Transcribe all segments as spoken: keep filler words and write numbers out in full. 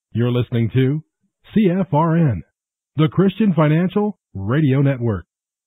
You're listening to C F R N, the Christian Financial Radio Network.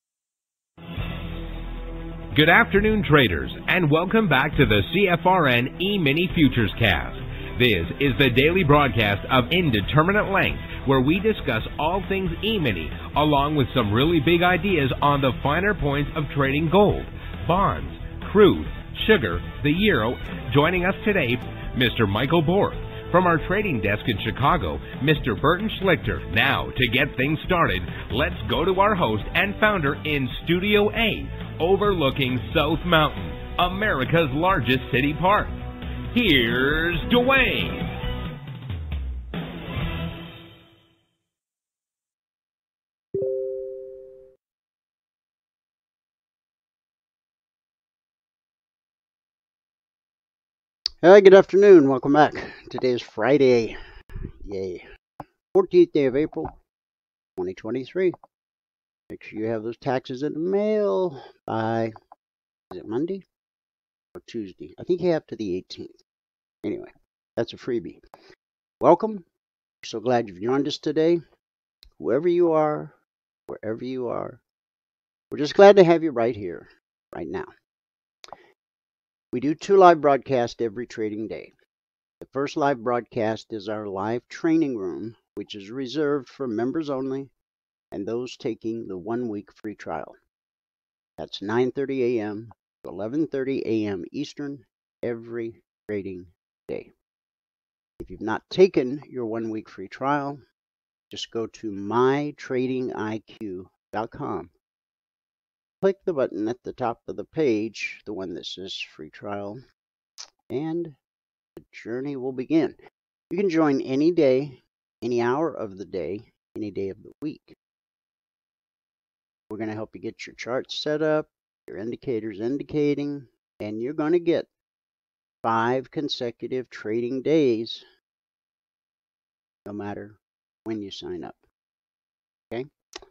Good afternoon, traders, and welcome back to the C F R N E-Mini Futures Cast. This is the daily broadcast of Indeterminate Length, where we discuss all things E-Mini, along with some really big ideas on the finer points of trading gold, bonds, crude, sugar, the euro. Joining us today, Mister Michael Borg. From our trading desk in Chicago, Mister Burton Schlichter. Now, to get things started, let's go to our host and founder in Studio A, overlooking South Mountain, America's largest city park. Here's Dwayne. Hi, good afternoon. Welcome back. Today is Friday. Yay. fourteenth day of April, twenty twenty-three. Make sure you have those taxes in the mail by, is it Monday or Tuesday? I think you have to the eighteenth. Anyway, that's a freebie. Welcome. So glad you've joined us today. Whoever you are, wherever you are, we're just glad to have you right here, right now. We do two live broadcasts every trading day. The first live broadcast is our live training room, which is reserved for members only and those taking the one-week free trial. That's nine thirty a m to eleven thirty a m Eastern every trading day. If you've not taken your one-week free trial, just go to my trading I Q dot com. Click the button at the top of the page, the one that says free trial, and the journey will begin. You can join any day, any hour of the day, any day of the week. We're going to help you get your charts set up, your indicators indicating, and you're going to get five consecutive trading days no matter when you sign up. Okay?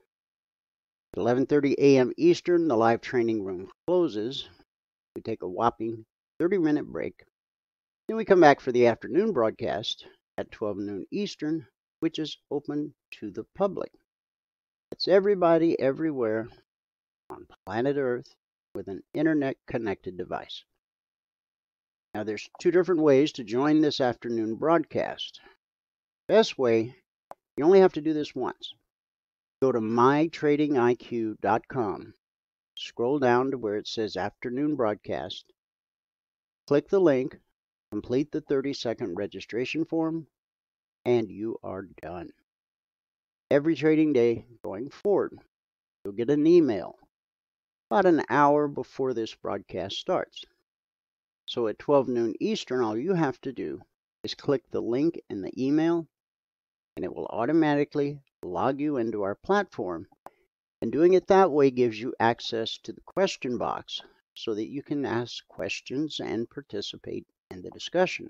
At eleven thirty a m Eastern, the live training room closes. We take a whopping thirty minute break. Then we come back for the afternoon broadcast at twelve noon Eastern, which is open to the public. It's everybody everywhere on planet Earth with an internet-connected device. Now, there's two different ways to join this afternoon broadcast. Best way, you only have to do this once. Go to my trading I Q dot com, scroll down to where it says Afternoon Broadcast, click the link, complete the thirty second registration form, and you are done. Every trading day going forward, you'll get an email about an hour before this broadcast starts. So at twelve noon Eastern, all you have to do is click the link in the email, and it will automatically log you into our platform, and doing it that way gives you access to the question box so that you can ask questions and participate in the discussion.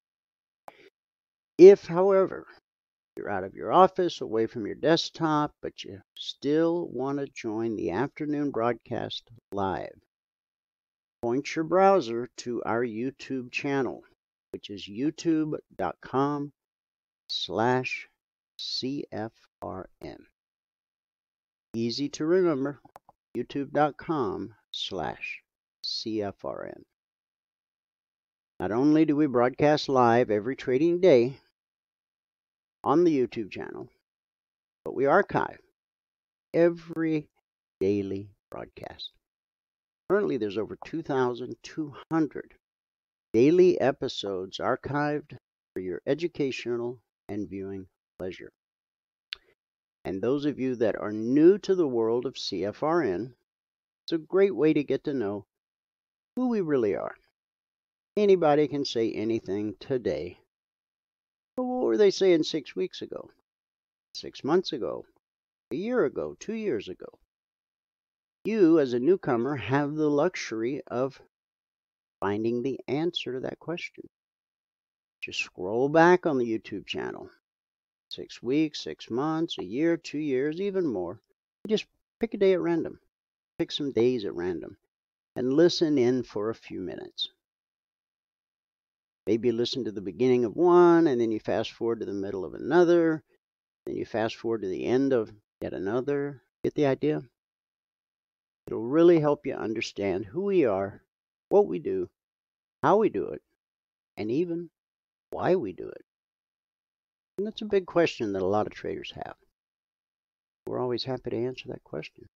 If, however, you're out of your office, away from your desktop, but you still want to join the afternoon broadcast live, point your browser to our YouTube channel, which is youtube dot com slash C F R N. Easy to remember, youtube dot com slash C F R N. Not only do we broadcast live every trading day on the YouTube channel, but we archive every daily broadcast. Currently, there's over two thousand two hundred daily episodes archived for your educational and viewing pleasure. And those of you that are new to the world of C F R N, it's a great way to get to know who we really are. Anybody can say anything today. But what were they saying six weeks ago, six months ago, a year ago, two years ago? You, as a newcomer, have the luxury of finding the answer to that question. Just scroll back on the YouTube channel. Six weeks, six months, a year, two years, even more. Just pick a day at random. Pick some days at random and listen in for a few minutes. Maybe you listen to the beginning of one, and then you fast forward to the middle of another, then you fast forward to the end of yet another. Get the idea? It'll really help you understand who we are, what we do, how we do it, and even why we do it. And that's a big question that a lot of traders have. We're always happy to answer that question.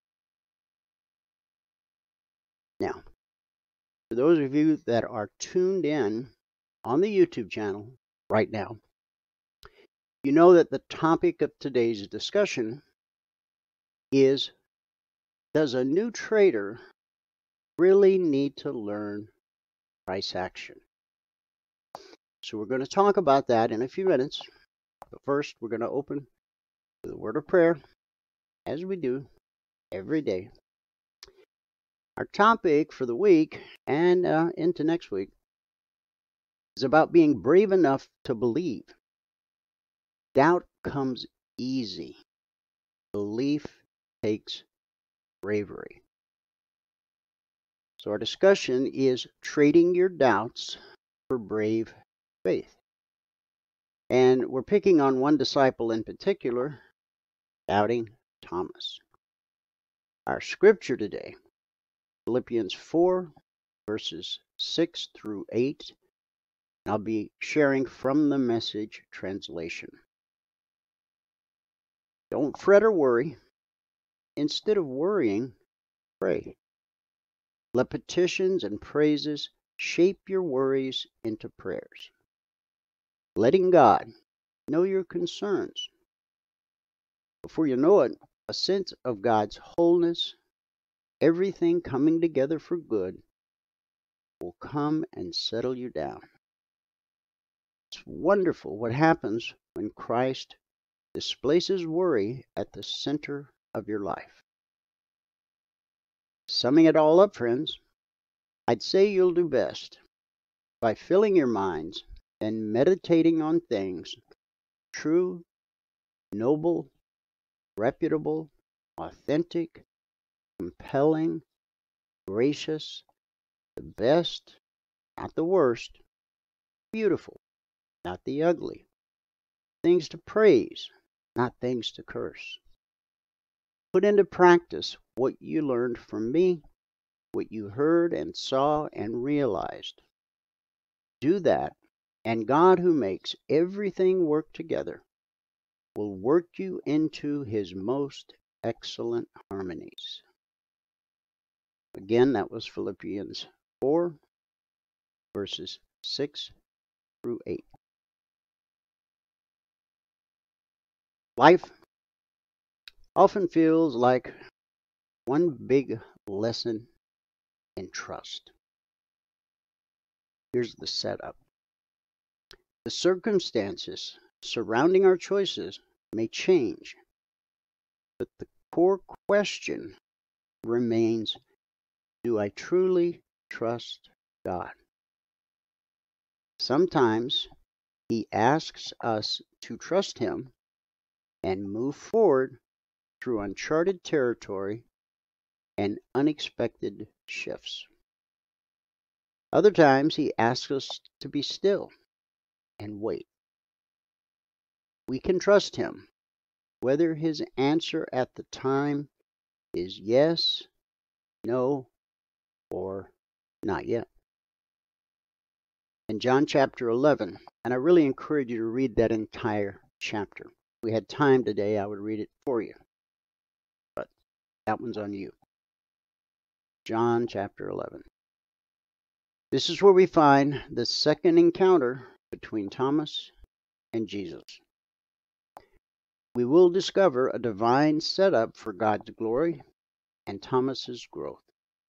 Now, for those of you that are tuned in on the YouTube channel right now, you know that the topic of today's discussion is, does a new trader really need to learn price action? So we're going to talk about that in a few minutes. But first, we're going to open with a word of prayer, as we do every day. Our topic for the week and uh, into next week is about being brave enough to believe. Doubt comes easy. Belief takes bravery. So our discussion is trading your doubts for brave faith. And we're picking on one disciple in particular, doubting Thomas. Our scripture today, Philippians four, verses six through eight. I'll be sharing from the Message translation. Don't fret or worry. Instead of worrying, pray. Let petitions and praises shape your worries into prayers. Letting God know your concerns. Before you know it, a sense of God's wholeness, everything coming together for good, will come and settle you down. It's wonderful what happens when Christ displaces worry at the center of your life. Summing it all up, friends, I'd say you'll do best by filling your minds and meditating on things true, noble, reputable, authentic, compelling, gracious, the best, not the worst, beautiful, not the ugly, things to praise, not things to curse. Put into practice what you learned from me, what you heard and saw and realized. Do that, and God, who makes everything work together, will work you into His most excellent harmonies. Again, that was Philippians four, verses six through eight. Life often feels like one big lesson in trust. Here's the setup. The circumstances surrounding our choices may change, but the core question remains, do I truly trust God? Sometimes He asks us to trust Him and move forward through uncharted territory and unexpected shifts. Other times He asks us to be still and wait. We can trust Him, whether His answer at the time is yes, no, or not yet. In John chapter eleven, and I really encourage you to read that entire chapter. If we had time today, I would read it for you, but that one's on you. John chapter eleven. This is where we find the second encounter between Thomas and Jesus. We will discover a divine setup for God's glory and Thomas's growth.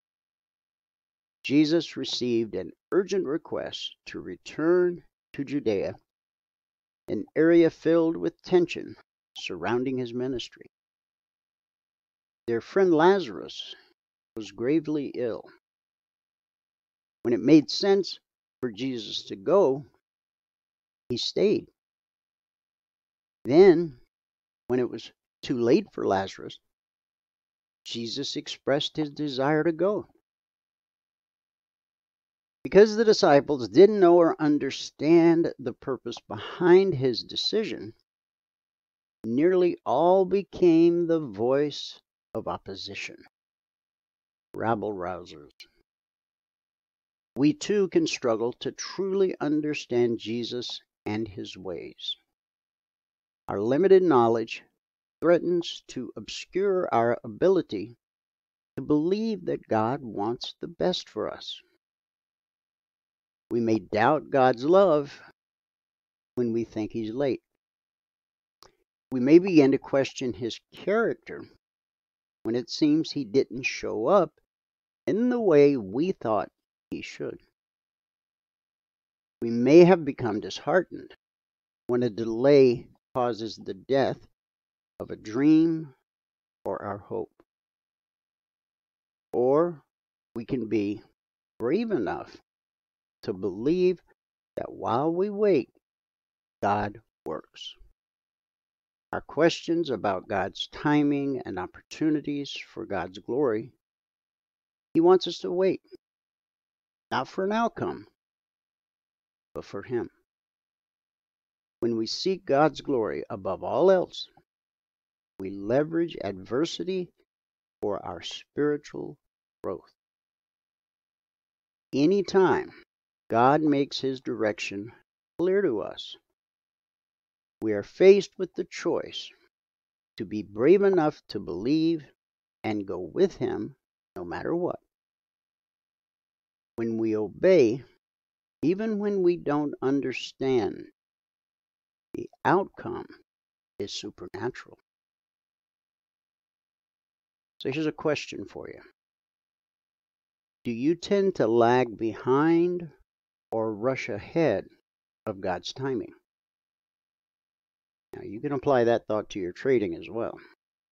Jesus received an urgent request to return to Judea, an area filled with tension surrounding his ministry. Their friend Lazarus was gravely ill. When it made sense for Jesus to go, He stayed. Then, when it was too late for Lazarus, Jesus expressed His desire to go. Because the disciples didn't know or understand the purpose behind his decision, nearly all became the voice of opposition, rabble rousers. We too can struggle to truly understand Jesus and his ways. Our limited knowledge threatens to obscure our ability to believe that God wants the best for us. We may doubt God's love when we think he's late. We may begin to question his character when it seems he didn't show up in the way we thought he should. We may have become disheartened when a delay causes the death of a dream or our hope. Or we can be brave enough to believe that while we wait, God works. Our questions about God's timing and opportunities for God's glory, he wants us to wait, not for an outcome, but for him. When we seek God's glory above all else, we leverage adversity for our spiritual growth. Anytime God makes his direction clear to us, we are faced with the choice to be brave enough to believe and go with him no matter what. When we obey, even when we don't understand, the outcome is supernatural. So here's a question for you. Do you tend to lag behind or rush ahead of God's timing? Now, you can apply that thought to your trading as well.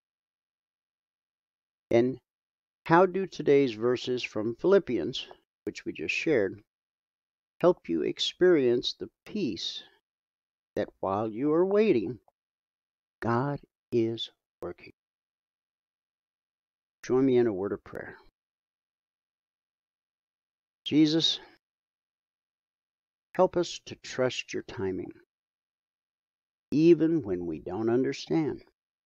And how do today's verses from Philippians, which we just shared, help you experience the peace that while you are waiting, God is working? Join me in a word of prayer. Jesus, help us to trust your timing, even when we don't understand.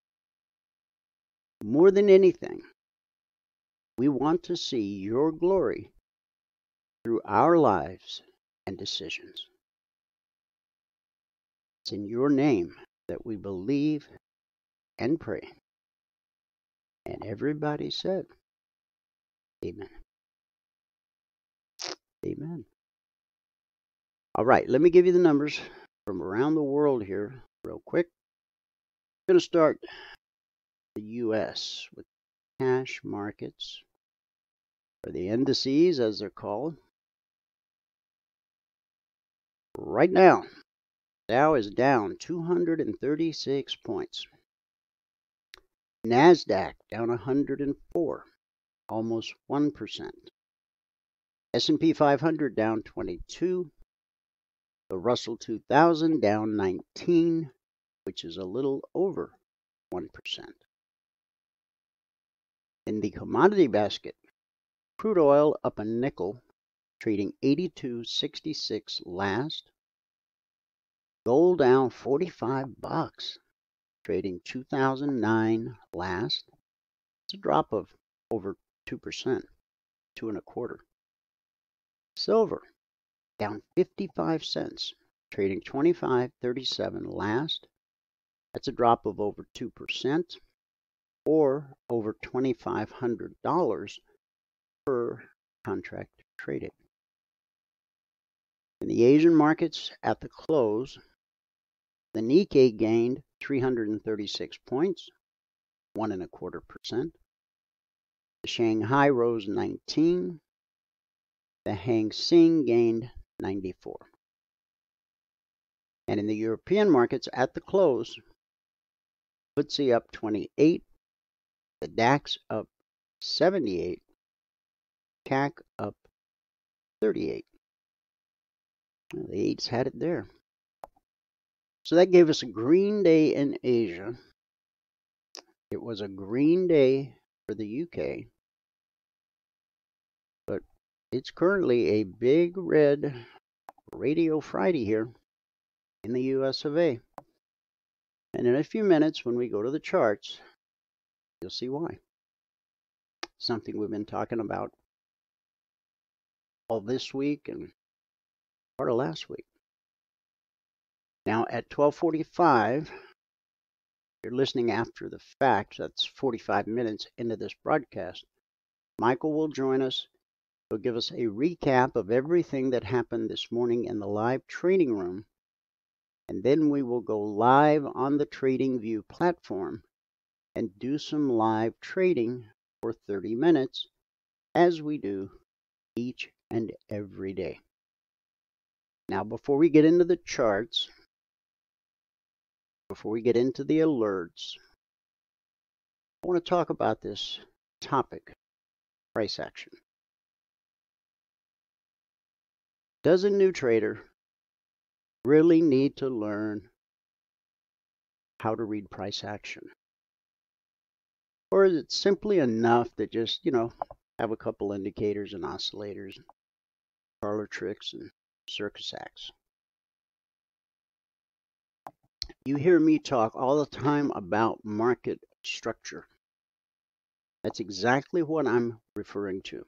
More than anything, we want to see your glory through our lives and decisions. It's in your name that we believe and pray. And everybody said, amen. Amen. All right, let me give you the numbers from around the world here real quick. I'm going to start the U S with cash markets, or the indices as they're called. Right now, Dow is down two hundred thirty-six points. NASDAQ down one hundred four, almost one percent. S and P five hundred down twenty-two. The Russell two thousand down nineteen, which is a little over one percent. In the commodity basket, crude oil up a nickel, trading eighty-two sixty-six last. Gold down forty-five bucks, trading two thousand nine last. It's a drop of over two percent, two and a quarter. Silver down fifty-five cents, trading twenty-five thirty-seven last. That's a drop of over two percent, or over twenty-five hundred dollars per contract traded. In the Asian markets at the close, the Nikkei gained three hundred thirty-six points, one and a quarter percent. The Shanghai rose nineteen. The Hang Seng gained ninety-four. And in the European markets at the close, F T S E up twenty-eight, the DAX up seventy-eight, C A C up thirty-eight. Well, the eights had it there. So that gave us a green day in Asia. It was a green day for the U K. But It's currently a big red Radio Friday here in the U S of A. And in a few minutes, when we go to the charts, you'll see why. Something we've been talking about all this week and part of last week. Now at twelve forty-five, you're listening after the fact, that's forty-five minutes into this broadcast, Michael will join us. He'll give us a recap of everything that happened this morning in the live trading room. And then we will go live on the TradingView platform and do some live trading for thirty minutes, as we do each and every day. Now, before we get into the charts, before we get into the alerts, I want to talk about this topic, price action. Does a new trader really need to learn how to read price action? Or is it simply enough to just, you know, have a couple indicators and oscillators, parlor tricks and circus acts? You hear me talk all the time about market structure. That's exactly what I'm referring to.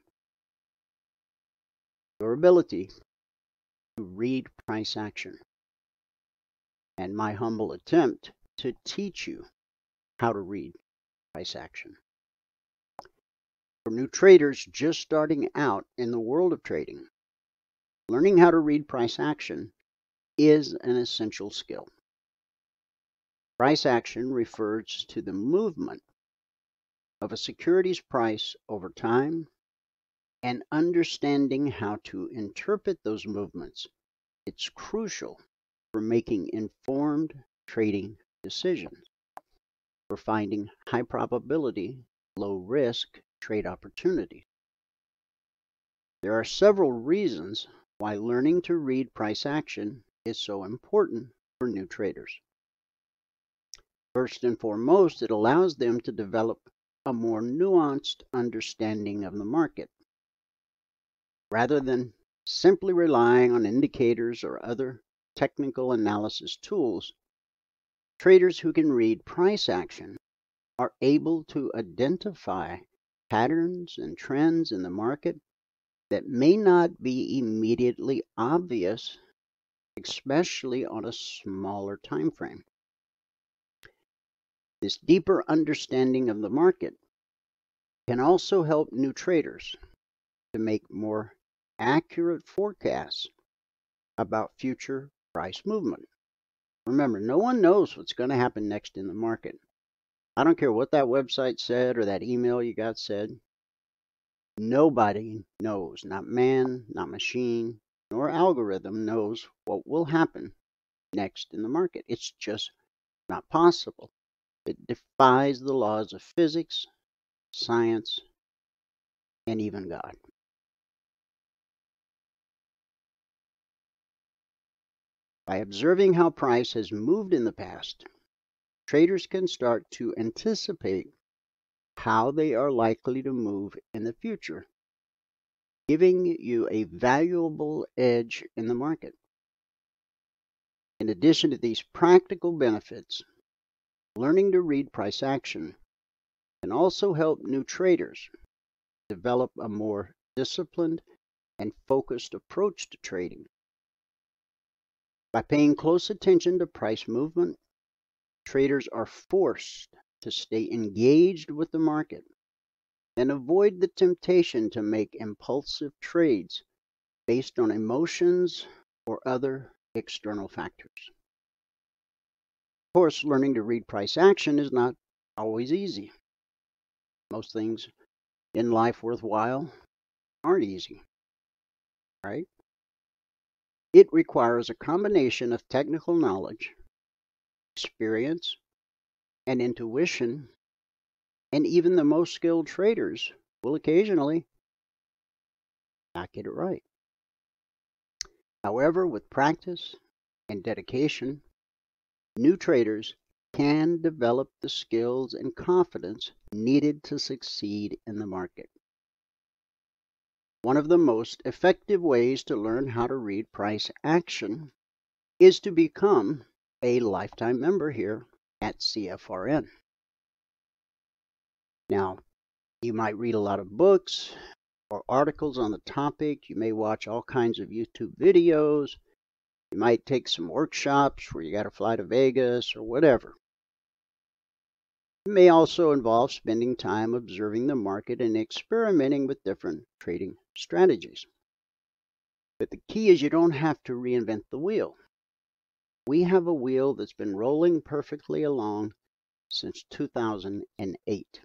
Your ability to read price action. And my humble attempt to teach you how to read price action. For new traders just starting out in the world of trading, learning how to read price action is an essential skill. Price action refers to the movement of a security's price over time, and understanding how to interpret those movements. It's crucial for making informed trading decisions, for finding high probability, low risk trade opportunities. There are several reasons why learning to read price action is so important for new traders. First and foremost, it allows them to develop a more nuanced understanding of the market. Rather than simply relying on indicators or other technical analysis tools, traders who can read price action are able to identify patterns and trends in the market that may not be immediately obvious, especially on a smaller time frame. This deeper understanding of the market can also help new traders to make more accurate forecasts about future price movement. Remember, no one knows what's going to happen next in the market. I don't care what that website said or that email you got said. Nobody knows, not man, not machine, nor algorithm knows what will happen next in the market. It's just not possible. It defies the laws of physics, science, and even God. By observing how price has moved in the past, traders can start to anticipate how they are likely to move in the future, giving you a valuable edge in the market. In addition to these practical benefits, learning to read price action can also help new traders develop a more disciplined and focused approach to trading. By paying close attention to price movement, traders are forced to stay engaged with the market and avoid the temptation to make impulsive trades based on emotions or other external factors. Of course, learning to read price action is not always easy. Most things in life worthwhile aren't easy, right? It requires a combination of technical knowledge, experience, and intuition, and even the most skilled traders will occasionally not get it right. However, with practice and dedication, new traders can develop the skills and confidence needed to succeed in the market. one of the most effective ways to learn how to read price action is to become a lifetime member here at C F R N. Now, you might read a lot of books or articles on the topic. You may watch all kinds of YouTube videos. You might take some workshops where you got to fly to Vegas or whatever. It may also involve spending time observing the market and experimenting with different trading strategies. But the key is you don't have to reinvent the wheel. We have a wheel that's been rolling perfectly along since two thousand eight.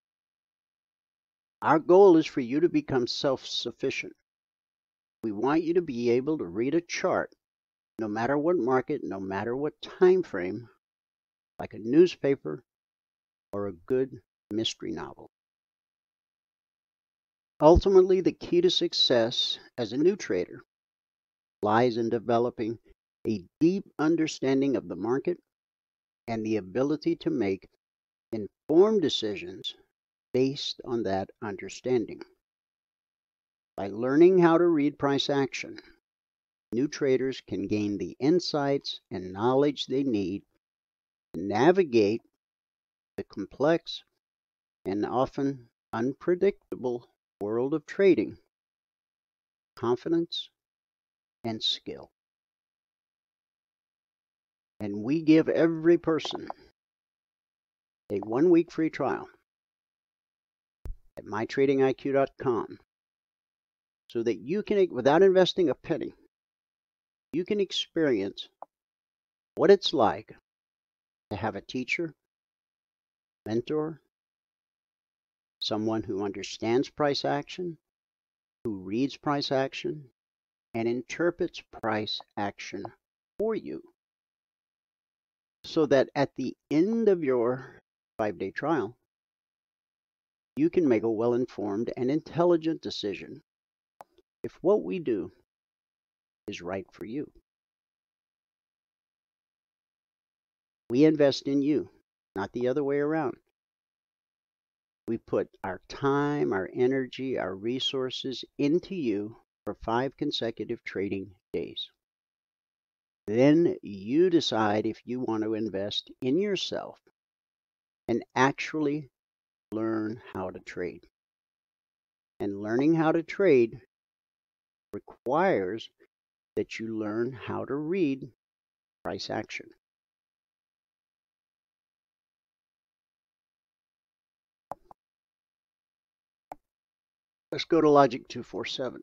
Our goal is for you to become self-sufficient. We want you to be able to read a chart, no matter what market, no matter what time frame, like a newspaper or a good mystery novel. Ultimately, the key to success as a new trader lies in developing a deep understanding of the market and the ability to make informed decisions based on that understanding. By learning how to read price action, new traders can gain the insights and knowledge they need to navigate the complex and often unpredictable world of trading, confidence, and skill. And we give every person a one-week free trial at my trading I Q dot com so that you can, without investing a penny, you can experience what it's like to have a teacher, mentor, someone who understands price action, who reads price action, and interprets price action for you, so that at the end of your five-day trial, you can make a well-informed and intelligent decision if what we do is right for you. We invest in you, not the other way around. We put our time, our energy, our resources into you for five consecutive trading days. Then you decide if you want to invest in yourself and actually learn how to trade. And learning how to trade requires that you learn how to read price action. Let's go to Logic two forty-seven,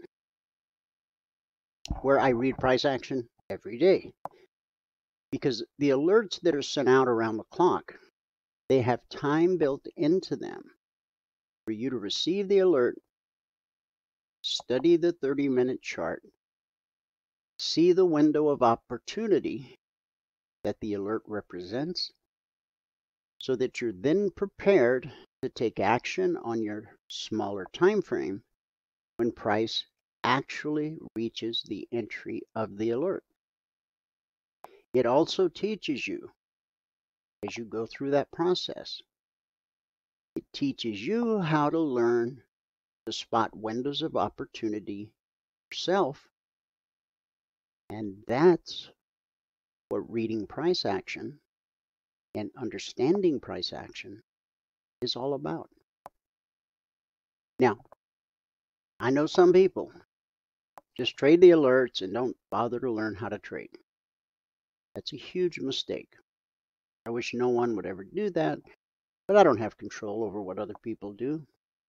where I read price action every day. Because the alerts that are sent out around the clock, they have time built into them for you to receive the alert, study the thirty-minute chart, see the window of opportunity that the alert represents, so that you're then prepared to take action on your smaller time frame when price actually reaches the entry of the alert. It also teaches you, as you go through that process, it teaches you how to learn to spot windows of opportunity yourself. And that's what reading price action and understanding price action is all about. Now, I know some people just trade the alerts and don't bother to learn how to trade. That's a huge mistake. I wish no one would ever do that, but I don't have control over what other people do.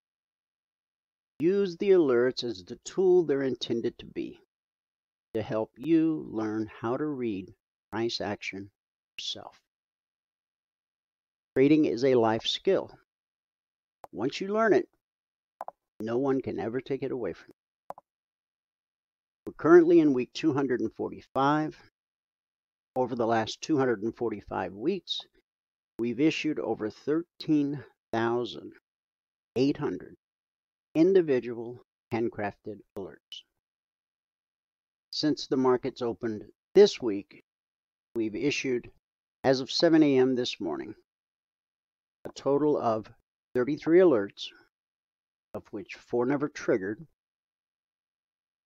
Use the alerts as the tool they're intended to be, to help you learn how to read price action yourself. Trading is a life skill. Once you learn it, no one can ever take it away from you. We're currently in week two hundred forty-five. Over the last two hundred forty-five weeks, we've issued over thirteen thousand eight hundred individual handcrafted alerts. Since the markets opened this week, we've issued, as of seven A M this morning, a total of thirty-three alerts, of which four never triggered,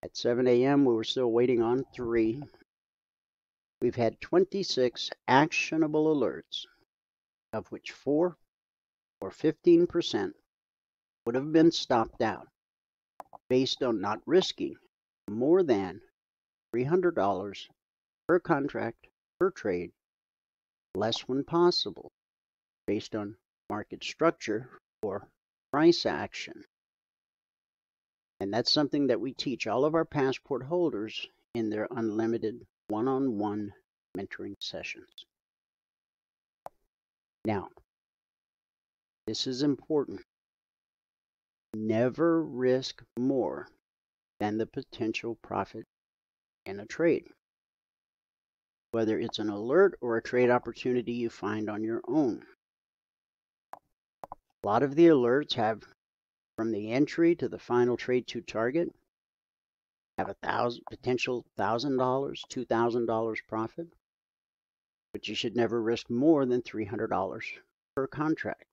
At seven A M, we were still waiting on three. We've had twenty-six actionable alerts, of which four, or fifteen percent, would have been stopped out based on not risking more than three hundred dollars per contract, per trade, less when possible, based on market structure or price action. And that's something that we teach all of our passport holders in their unlimited one-on-one mentoring sessions. Now, this is important. Never risk more than the potential profit in a trade, whether it's an alert or a trade opportunity you find on your own. A lot of the alerts have, from the entry to the final trade to target, have a thousand potential thousand dollars, two thousand dollars profit, but you should never risk more than three hundred dollars per contract.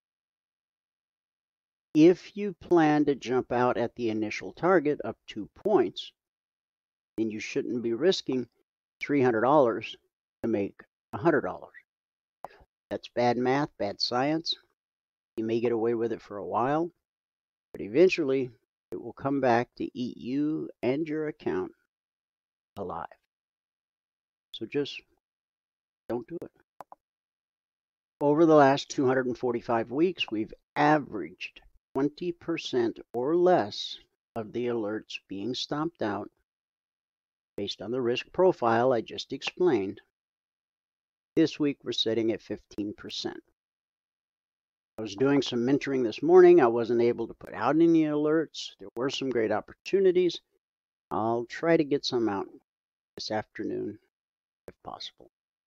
If you plan to jump out at the initial target up two points, then you shouldn't be risking three hundred dollars to make one hundred dollars. That's bad math, bad science. You may get away with it for a while, but eventually it will come back to eat you and your account alive. So just don't do it. Over the last two hundred forty-five weeks, we've averaged twenty percent or less of the alerts being stopped out based on the risk profile I just explained. This week we're sitting at fifteen percent. I was doing some mentoring this morning. I wasn't able to put out any alerts. There were some great opportunities. I'll try to get some out this afternoon if possible.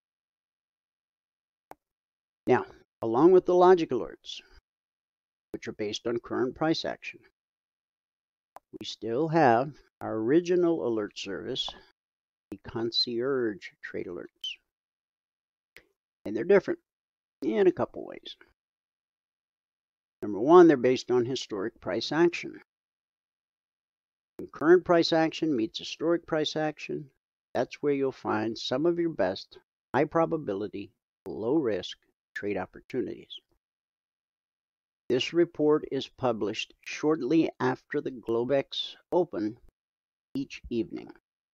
Now, along with the logic alerts, which are based on current price action, we still have our original alert service, the concierge trade alerts. And they're different in a couple ways. Number one, they're based on historic price action. When current price action meets historic price action, that's where you'll find some of your best high probability, low risk trade opportunities. This report is published shortly after the Globex Open each evening.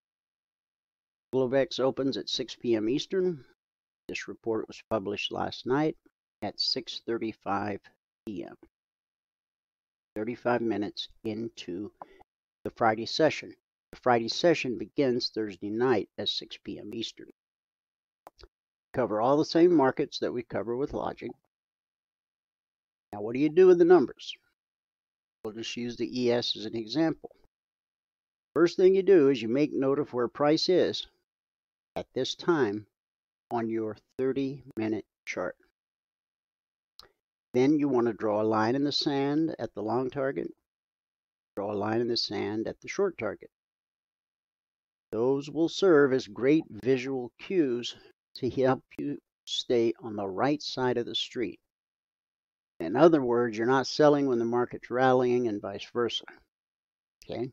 Globex opens at six P M Eastern. This report was published last night at six thirty-five P M thirty-five minutes into the Friday session. The Friday session begins Thursday night at six P M Eastern. Cover all the same markets that we cover with Logic. Now, what do you do with the numbers? We'll just use the E S as an example. First thing you do is you make note of where price is at this time on your thirty minute chart. Then you want to draw a line in the sand at the long target, draw a line in the sand at the short target. Those will serve as great visual cues to help you stay on the right side of the street. In other words, you're not selling when the market's rallying and vice versa. Okay?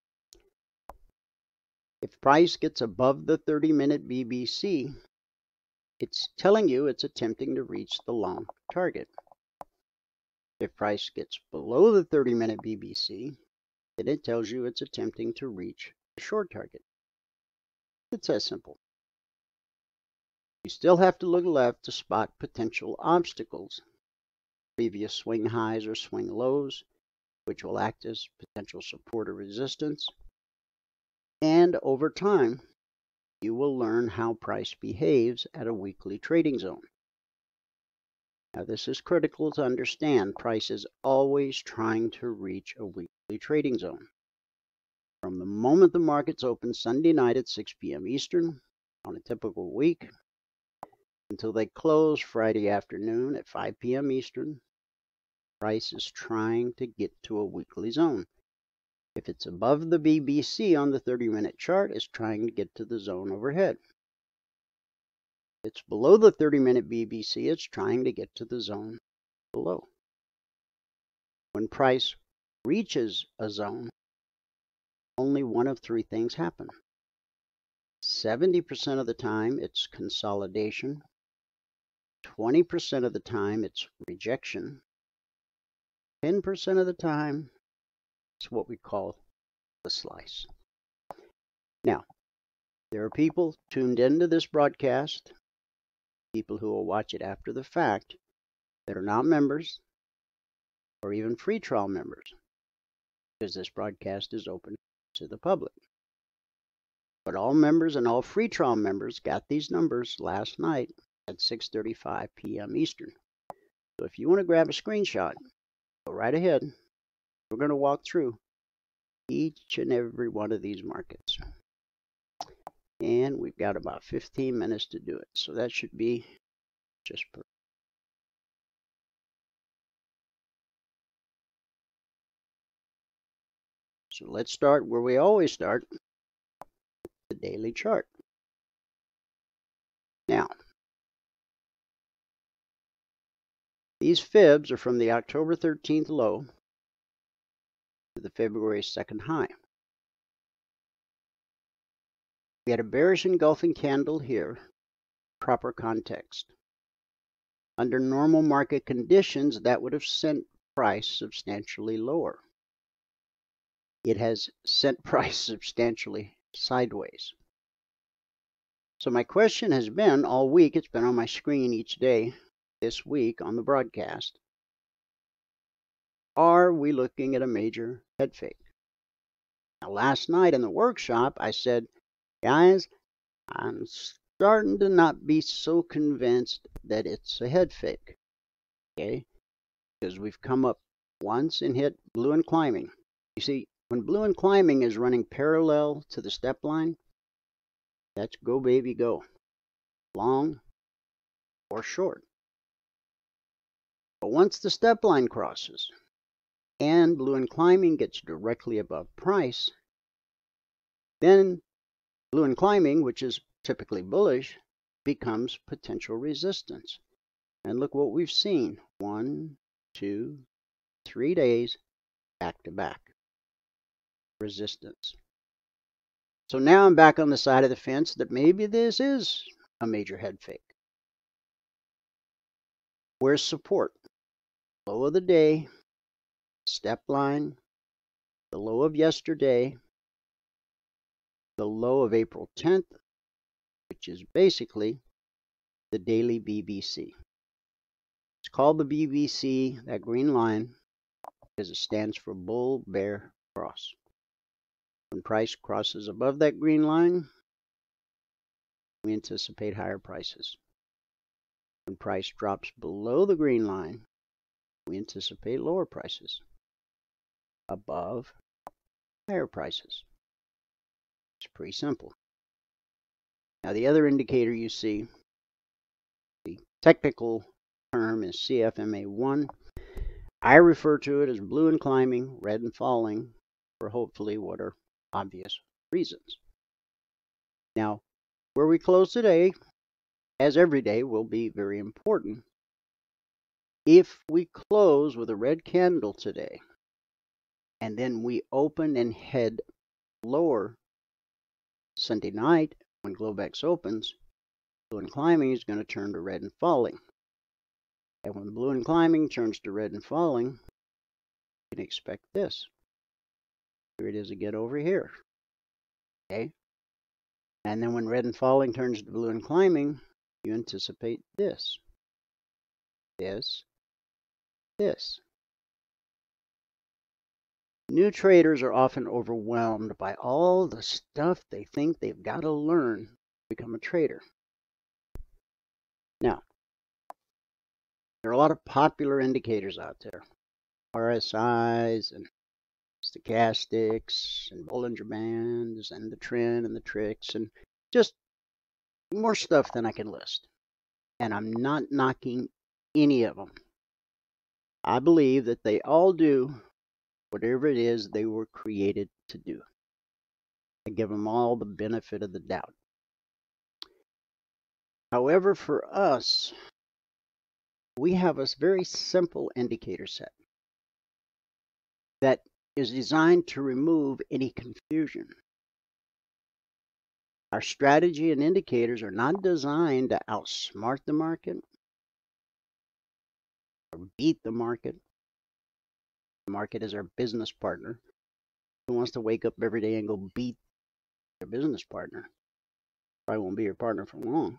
If price gets above the thirty minute B B C, it's telling you it's attempting to reach the long target. If price gets below the thirty minute B B C, then it tells you it's attempting to reach the short target. It's that simple. You still have to look left to spot potential obstacles, previous swing highs or swing lows, which will act as potential support or resistance. And over time, you will learn how price behaves at a weekly trading zone. Now, this is critical to understand. Price is always trying to reach a weekly trading zone. From the moment the markets open Sunday night at six P M Eastern on a typical week until they close Friday afternoon at five P M Eastern, price is trying to get to a weekly zone. If it's above the B B C on the thirty minute chart, it's trying to get to the zone overhead. If it's below the thirty minute B B C, it's trying to get to the zone below. When price reaches a zone, only one of three things happen. seventy percent of the time, it's consolidation. twenty percent of the time, it's rejection. ten percent of the time, it's what we call the slice. Now, there are people tuned into this broadcast, people who will watch it after the fact, that are not members or even free trial members, because this broadcast is open to the public. But all members and all free trial members got these numbers last night at six thirty-five p m Eastern. So if you want to grab a screenshot, go right ahead. We're going to walk through each and every one of these markets. And we've got about fifteen minutes to do it. So that should be just perfect. So let's start where we always start, the daily chart. Now, these fibs are from the October thirteenth low to the February second high. We had a bearish engulfing candle here, proper context. Under normal market conditions, that would have sent price substantially lower. It has sent price substantially sideways. So my question has been all week, it's been on my screen each day this week on the broadcast. Are we looking at a major head fake? Now, last night in the workshop, I said, guys, I'm starting to not be so convinced that it's a head fake. Okay? Because we've come up once and hit blue and climbing. You see, when blue and climbing is running parallel to the step line, that's go baby go. Long or short. But once the step line crosses and blue and climbing gets directly above price, then blue and climbing, which is typically bullish, becomes potential resistance. And look what we've seen. One, two, three days back to back. Resistance. So now I'm back on the side of the fence that maybe this is a major head fake. Where's support? Low of the day, step line, the low of yesterday, the low of April tenth, which is basically the daily B B C. It's called the B B C, that green line, because it stands for bull bear cross. When price crosses above that green line, we anticipate higher prices. When price drops below the green line, we anticipate lower prices. Above, higher prices. It's pretty simple. Now the other indicator you see, the technical term is C F M A one. I refer to it as blue and climbing, red and falling, for hopefully what are obvious reasons. Now, where we close today, as every day, will be very important. If we close with a red candle today, and then we open and head lower Sunday night when Globex opens, blue and climbing is going to turn to red and falling. And when blue and climbing turns to red and falling, you can expect this. Here it is again over here. Okay? And then when red and falling turns to blue and climbing, you anticipate this. This. This. New traders are often overwhelmed by all the stuff they think they've got to learn to become a trader. Now, there are a lot of popular indicators out there. R S Is and stochastics and Bollinger Bands and the trend and the tricks and just more stuff than I can list. And I'm not knocking any of them. I believe that they all do whatever it is they were created to do. I give them all the benefit of the doubt. However, for us, we have a very simple indicator set that is designed to remove any confusion. Our strategy and indicators are not designed to outsmart the market or beat the market. The market is our business partner. Who wants to wake up every day and go beat their business partner? Probably won't be your partner for long.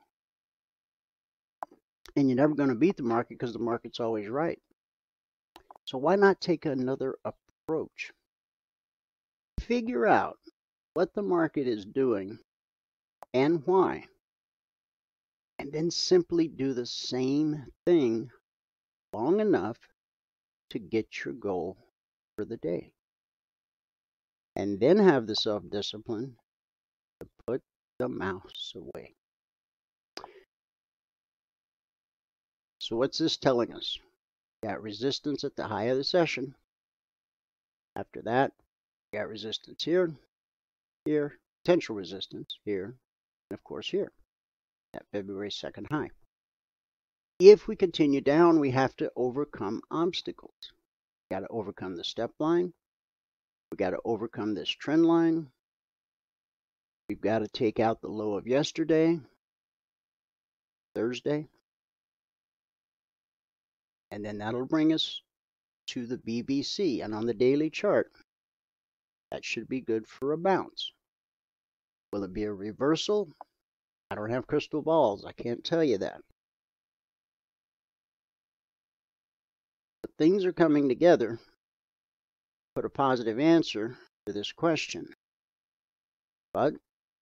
And you're never going to beat the market because the market's always right. So why not take another approach? Figure out what the market is doing and why, and then simply do the same thing long enough to get your goal for the day. And then have the self-discipline to put the mouse away. So what's this telling us? Got resistance at the high of the session. After that, got resistance here, here, potential resistance here, and of course here, that February second high. If we continue down, we have to overcome obstacles. Got to overcome the step line. We got to overcome this trend line. We've got to take out the low of yesterday, Thursday. And then that'll bring us to the B B C. And on the daily chart, that should be good for a bounce. Will it be a reversal? I don't have crystal balls. I can't tell you that. But things are coming together. Put a positive answer to this question. But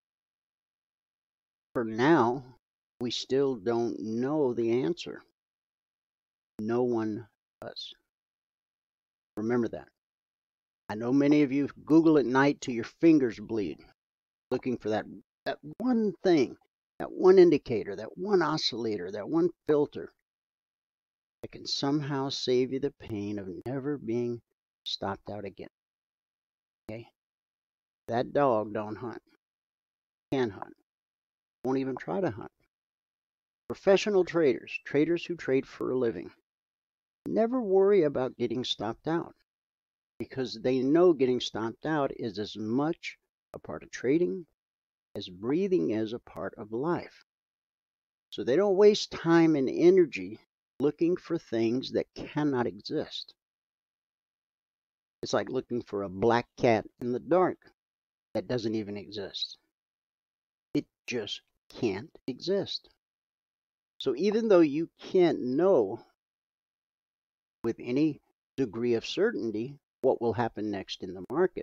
for now, we still don't know the answer. No one does. Remember that. I know many of you Google at night till your fingers bleed, looking for that, that one thing, that one indicator, that one oscillator, that one filter that can somehow save you the pain of never being stopped out again. Okay? That dog don't hunt. Can hunt. Won't even try to hunt. Professional traders, traders who trade for a living, never worry about getting stopped out because they know getting stopped out is as much a part of trading as breathing is a part of life. So they don't waste time and energy looking for things that cannot exist. It's like looking for a black cat in the dark that doesn't even exist. It just can't exist. So even though you can't know with any degree of certainty what will happen next in the market,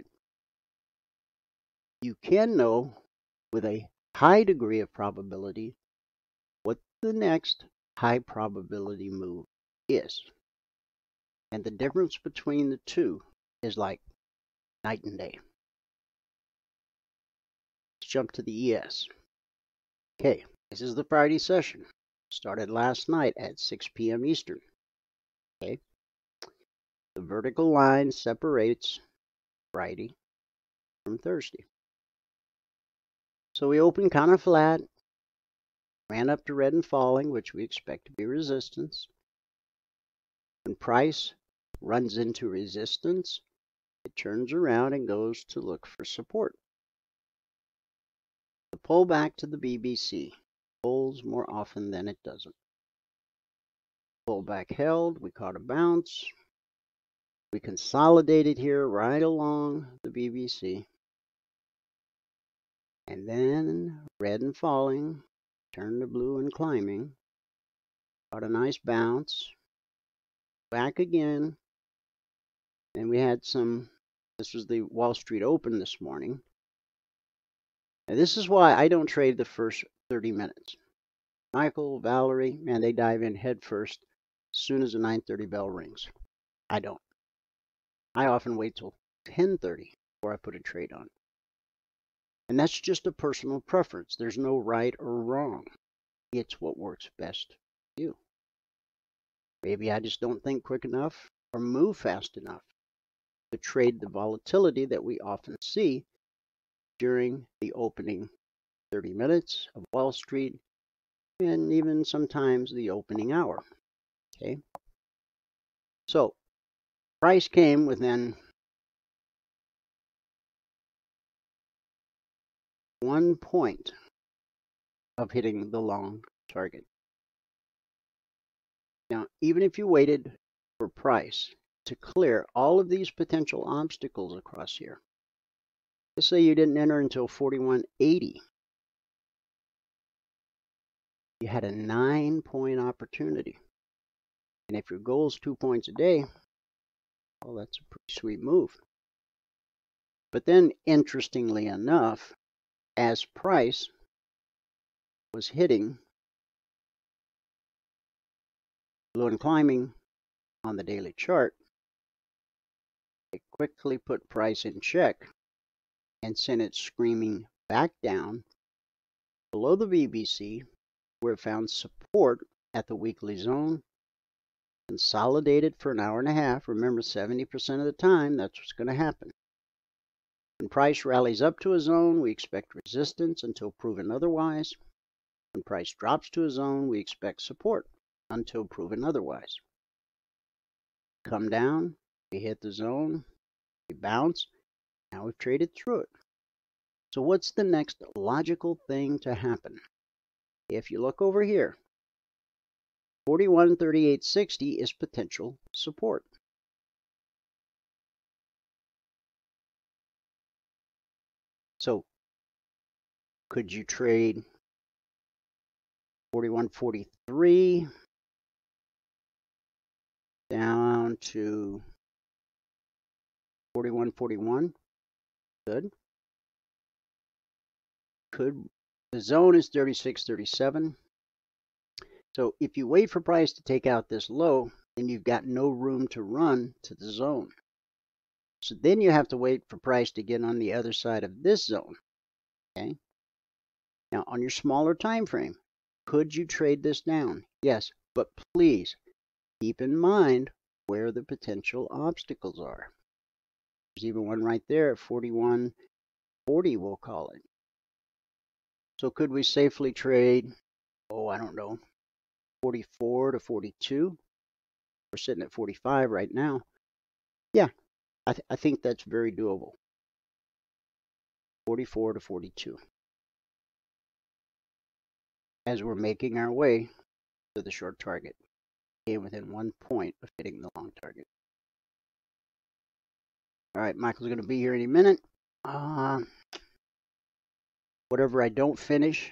you can know with a high degree of probability what the next high probability move is. And the difference between the two is like night and day. Let's jump to the E S. Okay, this is the Friday session. Started last night at six p m Eastern. Okay. The vertical line separates Friday from Thursday. So we opened kind of flat, ran up to red and falling, which we expect to be resistance. When price runs into resistance, it turns around and goes to look for support. The pull back to the B B C pulls more often than it doesn't. Pull back held, we caught a bounce. We consolidated here right along the B B C. And then red and falling, turned to blue and climbing. Got a nice bounce. Back again. And we had some, this was the Wall Street Open this morning. And this is why I don't trade the first thirty minutes. Michael, Valerie, man, they dive in head first as soon as the nine thirty bell rings. I don't. I often wait till ten thirty before I put a trade on. And that's just a personal preference. There's no right or wrong. It's what works best for you. Maybe I just don't think quick enough or move fast enough to trade the volatility that we often see during the opening thirty minutes of Wall Street and even sometimes the opening hour. Okay. So price came within one point of hitting the long target. Now, even if you waited for price to clear all of these potential obstacles across here, let's say you didn't enter until forty-one eighty, you had a nine point opportunity. And if your goal is two points a day, well, that's a pretty sweet move. But then, interestingly enough, as price was hitting low and climbing on the daily chart, it quickly put price in check and sent it screaming back down below the V B C, where it found support at the weekly zone, consolidated for an hour and a half. Remember, seventy percent of the time, that's what's going to happen. When price rallies up to a zone, we expect resistance until proven otherwise. When price drops to a zone, we expect support until proven otherwise. Come down, we hit the zone, we bounce, now we've traded through it. So what's the next logical thing to happen? If you look over here, forty-one thirty-eight sixty is potential support. So could you trade forty-one forty-three down to forty-one forty-one? Good. Could the zone is thirty-six thirty-seven. So if you wait for price to take out this low, then you've got no room to run to the zone. So then you have to wait for price to get on the other side of this zone. Okay. Now on your smaller time frame, could you trade this down? Yes, but please keep in mind where the potential obstacles are. There's even one right there at forty-one forty, we'll call it. So could we safely trade, oh, I don't know, forty-four to forty-two? We're sitting at forty-five right now. Yeah, I, th I think that's very doable. forty-four to forty-two. As we're making our way to the short target, okay, within one point of hitting the long target. All right, Michael's going to be here any minute. Uh, whatever I don't finish,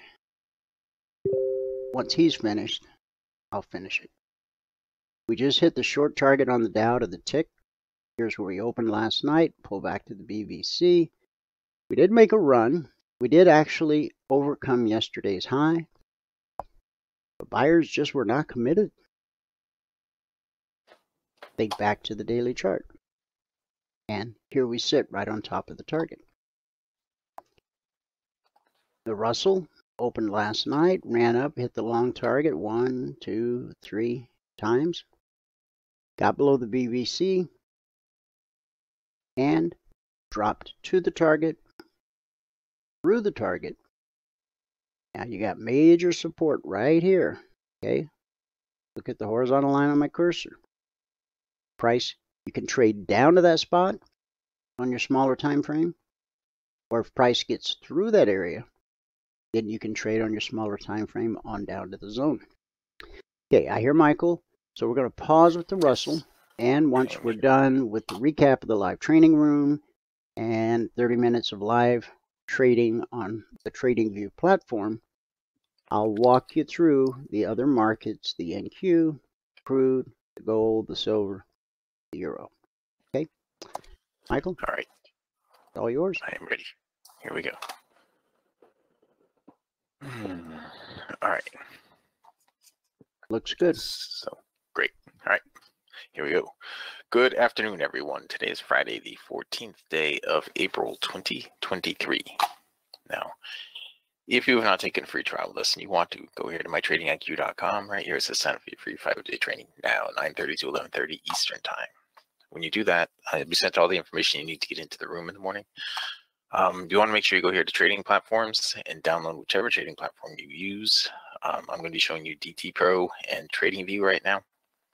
once he's finished, I'll finish it. We just hit the short target on the Dow to the tick. Here's where we opened last night, pull back to the B V C. We did make a run. We did actually overcome yesterday's high. But buyers just were not committed. Think back to the daily chart. And here we sit right on top of the target. The Russell opened last night, ran up, hit the long target one, two, three times. Got below the B V C and dropped to the target, through the target. Now you got major support right here. Okay, look at the horizontal line on my cursor. Price, you can trade down to that spot on your smaller time frame, or if price gets through that area, then you can trade on your smaller time frame on down to the zone. Okay, I hear Michael, so we're going to pause with the Russell, and once we're done with the recap of the live training room and thirty minutes of live trading on the TradingView platform, I'll walk you through the other markets, the N Q, crude, the gold, the silver, the euro. Okay, Michael? All right. It's all yours. I am ready. Here we go. Hmm. All right. Looks good. So, great. All right. Here we go. Good afternoon, everyone. Today is Friday, the fourteenth day of April, twenty twenty-three. Now, if you have not taken a free trial with us and you want to, go here to my trading I Q dot com. Right here it says sign up for your free five-day training now, nine thirty to eleven thirty Eastern Time. When you do that, uh, you'll be sent all the information you need to get into the room in the morning. Um, you want to make sure you go here to trading platforms and download whichever trading platform you use. Um, I'm going to be showing you D T Pro and TradingView right now.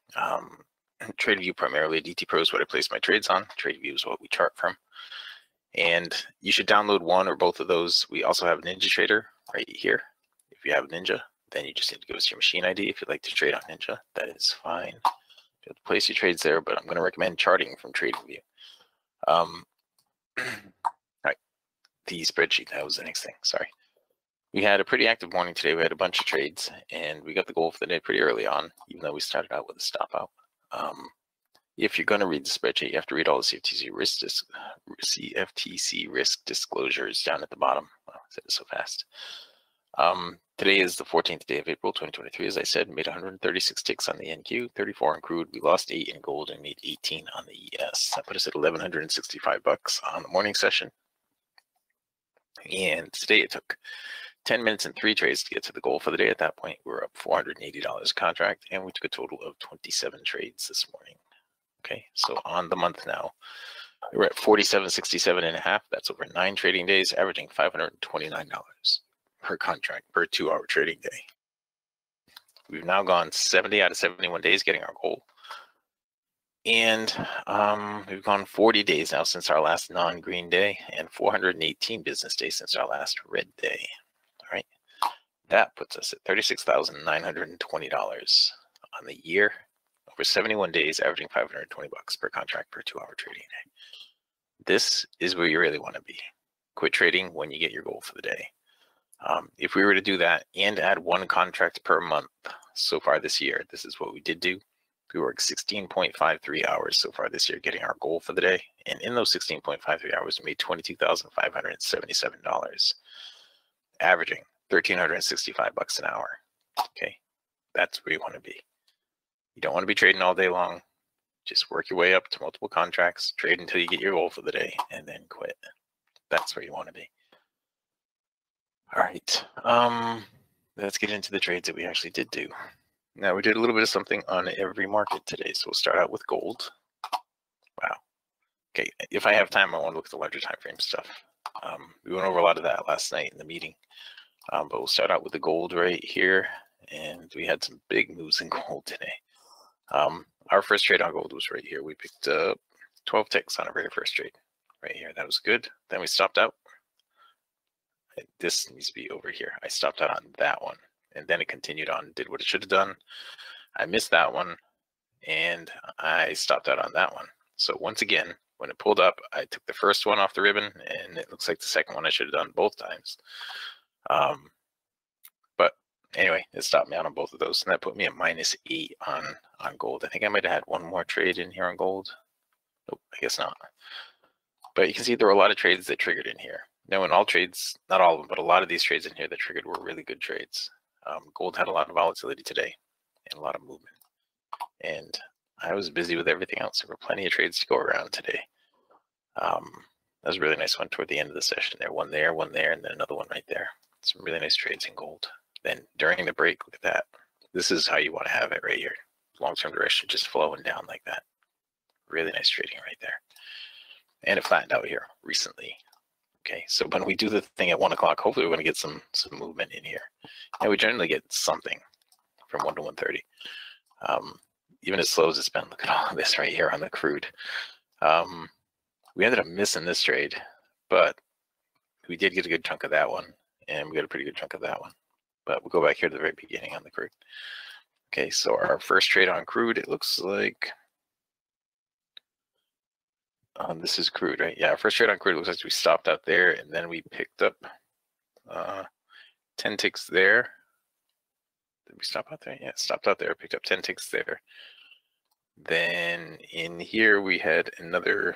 Um, TradingView primarily, D T Pro is what I place my trades on. TradingView is what we chart from. And you should download one or both of those. We also have Ninja Trader right here. If you have Ninja, then you just need to give us your machine I D. If you'd like to trade on Ninja, that is fine. You have to place your trades there, but I'm going to recommend charting from TradingView. Um, all right, the spreadsheet, that was the next thing, sorry. We had a pretty active morning today. We had a bunch of trades, and we got the goal for the day pretty early on, even though we started out with a stop out. Um, if you're going to read the spreadsheet, you have to read all the C F T C risk, dis C F T C risk disclosures down at the bottom. Wow, I said it so fast. Um, today is the fourteenth day of April, twenty twenty-three. As I said, made one hundred thirty-six ticks on the N Q, thirty-four on crude. We lost eight in gold and made eighteen on the E S. That put us at eleven sixty-five bucks on the morning session. And today it took ten minutes and three trades to get to the goal for the day. At that point, we were up four hundred eighty dollars a contract, and we took a total of twenty-seven trades this morning. Okay, so on the month now, we're at forty-seven sixty-seven and a half. That's over nine trading days, averaging five hundred twenty-nine dollars per contract per two hour trading day. We've now gone seventy out of seventy-one days getting our goal. And um, we've gone forty days now since our last non-green day, and four hundred eighteen business days since our last red day. All right, that puts us at thirty-six thousand nine hundred twenty dollars on the year, over seventy-one days, averaging five hundred twenty bucks per contract per two hour trading day. This is where you really want to be. Quit trading when you get your goal for the day. Um, if we were to do that and add one contract per month so far this year, this is what we did do. We worked sixteen point five three hours so far this year getting our goal for the day. And in those sixteen point five three hours, we made twenty-two thousand five hundred seventy-seven dollars, averaging one thousand three hundred sixty-five bucks an hour. Okay, that's where you want to be. You don't want to be trading all day long. Just work your way up to multiple contracts, trade until you get your goal for the day, and then quit. That's where you want to be. All right, um, let's get into the trades that we actually did do. Now, we did a little bit of something on every market today, so we'll start out with gold. Wow. Okay, if I have time, I want to look at the larger time frame stuff. Um, we went over a lot of that last night in the meeting, um, but we'll start out with the gold right here, and we had some big moves in gold today. Um, our first trade on gold was right here. We picked up twelve ticks on our very first trade right here. That was good. Then we stopped out. This needs to be over here. I stopped out on that one, and then it continued on, did what it should have done. I missed that one, and I stopped out on that one. So once again, when it pulled up, I took the first one off the ribbon, and it looks like the second one I should have done both times. Um, but anyway, it stopped me out on both of those, and that put me at minus eight on, on gold. I think I might have had one more trade in here on gold. Nope, I guess not. But you can see there were a lot of trades that triggered in here. Now, in all trades, not all of them, but a lot of these trades in here that triggered were really good trades. Um, gold had a lot of volatility today and a lot of movement. And I was busy with everything else. There were plenty of trades to go around today. Um, that was a really nice one toward the end of the session there. One there, one there, and then another one right there. Some really nice trades in gold. Then during the break, look at that. This is how you want to have it right here. Long-term direction just flowing down like that. Really nice trading right there. And it flattened out here recently. Okay, so when we do the thing at one o'clock, hopefully we're going to get some some movement in here. And we generally get something from one to one thirty. Um, even as slow as it's been, look at all of this right here on the crude. Um, we ended up missing this trade, but we did get a good chunk of that one, and we got a pretty good chunk of that one. But we'll go back here to the very beginning on the crude. Okay, so our first trade on crude, it looks like Um, this is crude, right? Yeah, our first trade on crude looks like we stopped out there, and then we picked up uh, ten ticks there. Did we stop out there? Yeah, stopped out there, picked up ten ticks there. Then in here we had another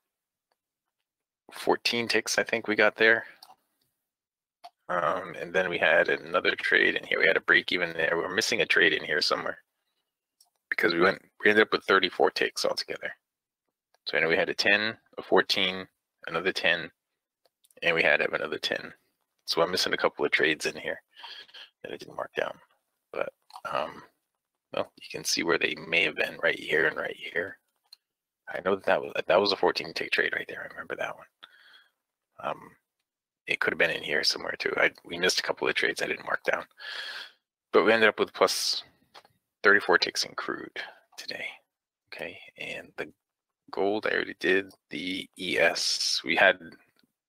fourteen ticks, I think we got there. Um, and then we had another trade in here. We had a break even there. We were missing a trade in here somewhere because we went. We ended up with thirty-four ticks altogether. So I know we had a ten, a fourteen, another ten, and we had to have another ten. So I'm missing a couple of trades in here that I didn't mark down. But, um, well, you can see where they may have been right here and right here. I know that that was, that was a fourteen tick trade right there. I remember that one. Um, it could have been in here somewhere too. I, we missed a couple of trades I didn't mark down. But we ended up with plus thirty-four ticks in crude today. Okay, and the gold, I already did. The E S, we had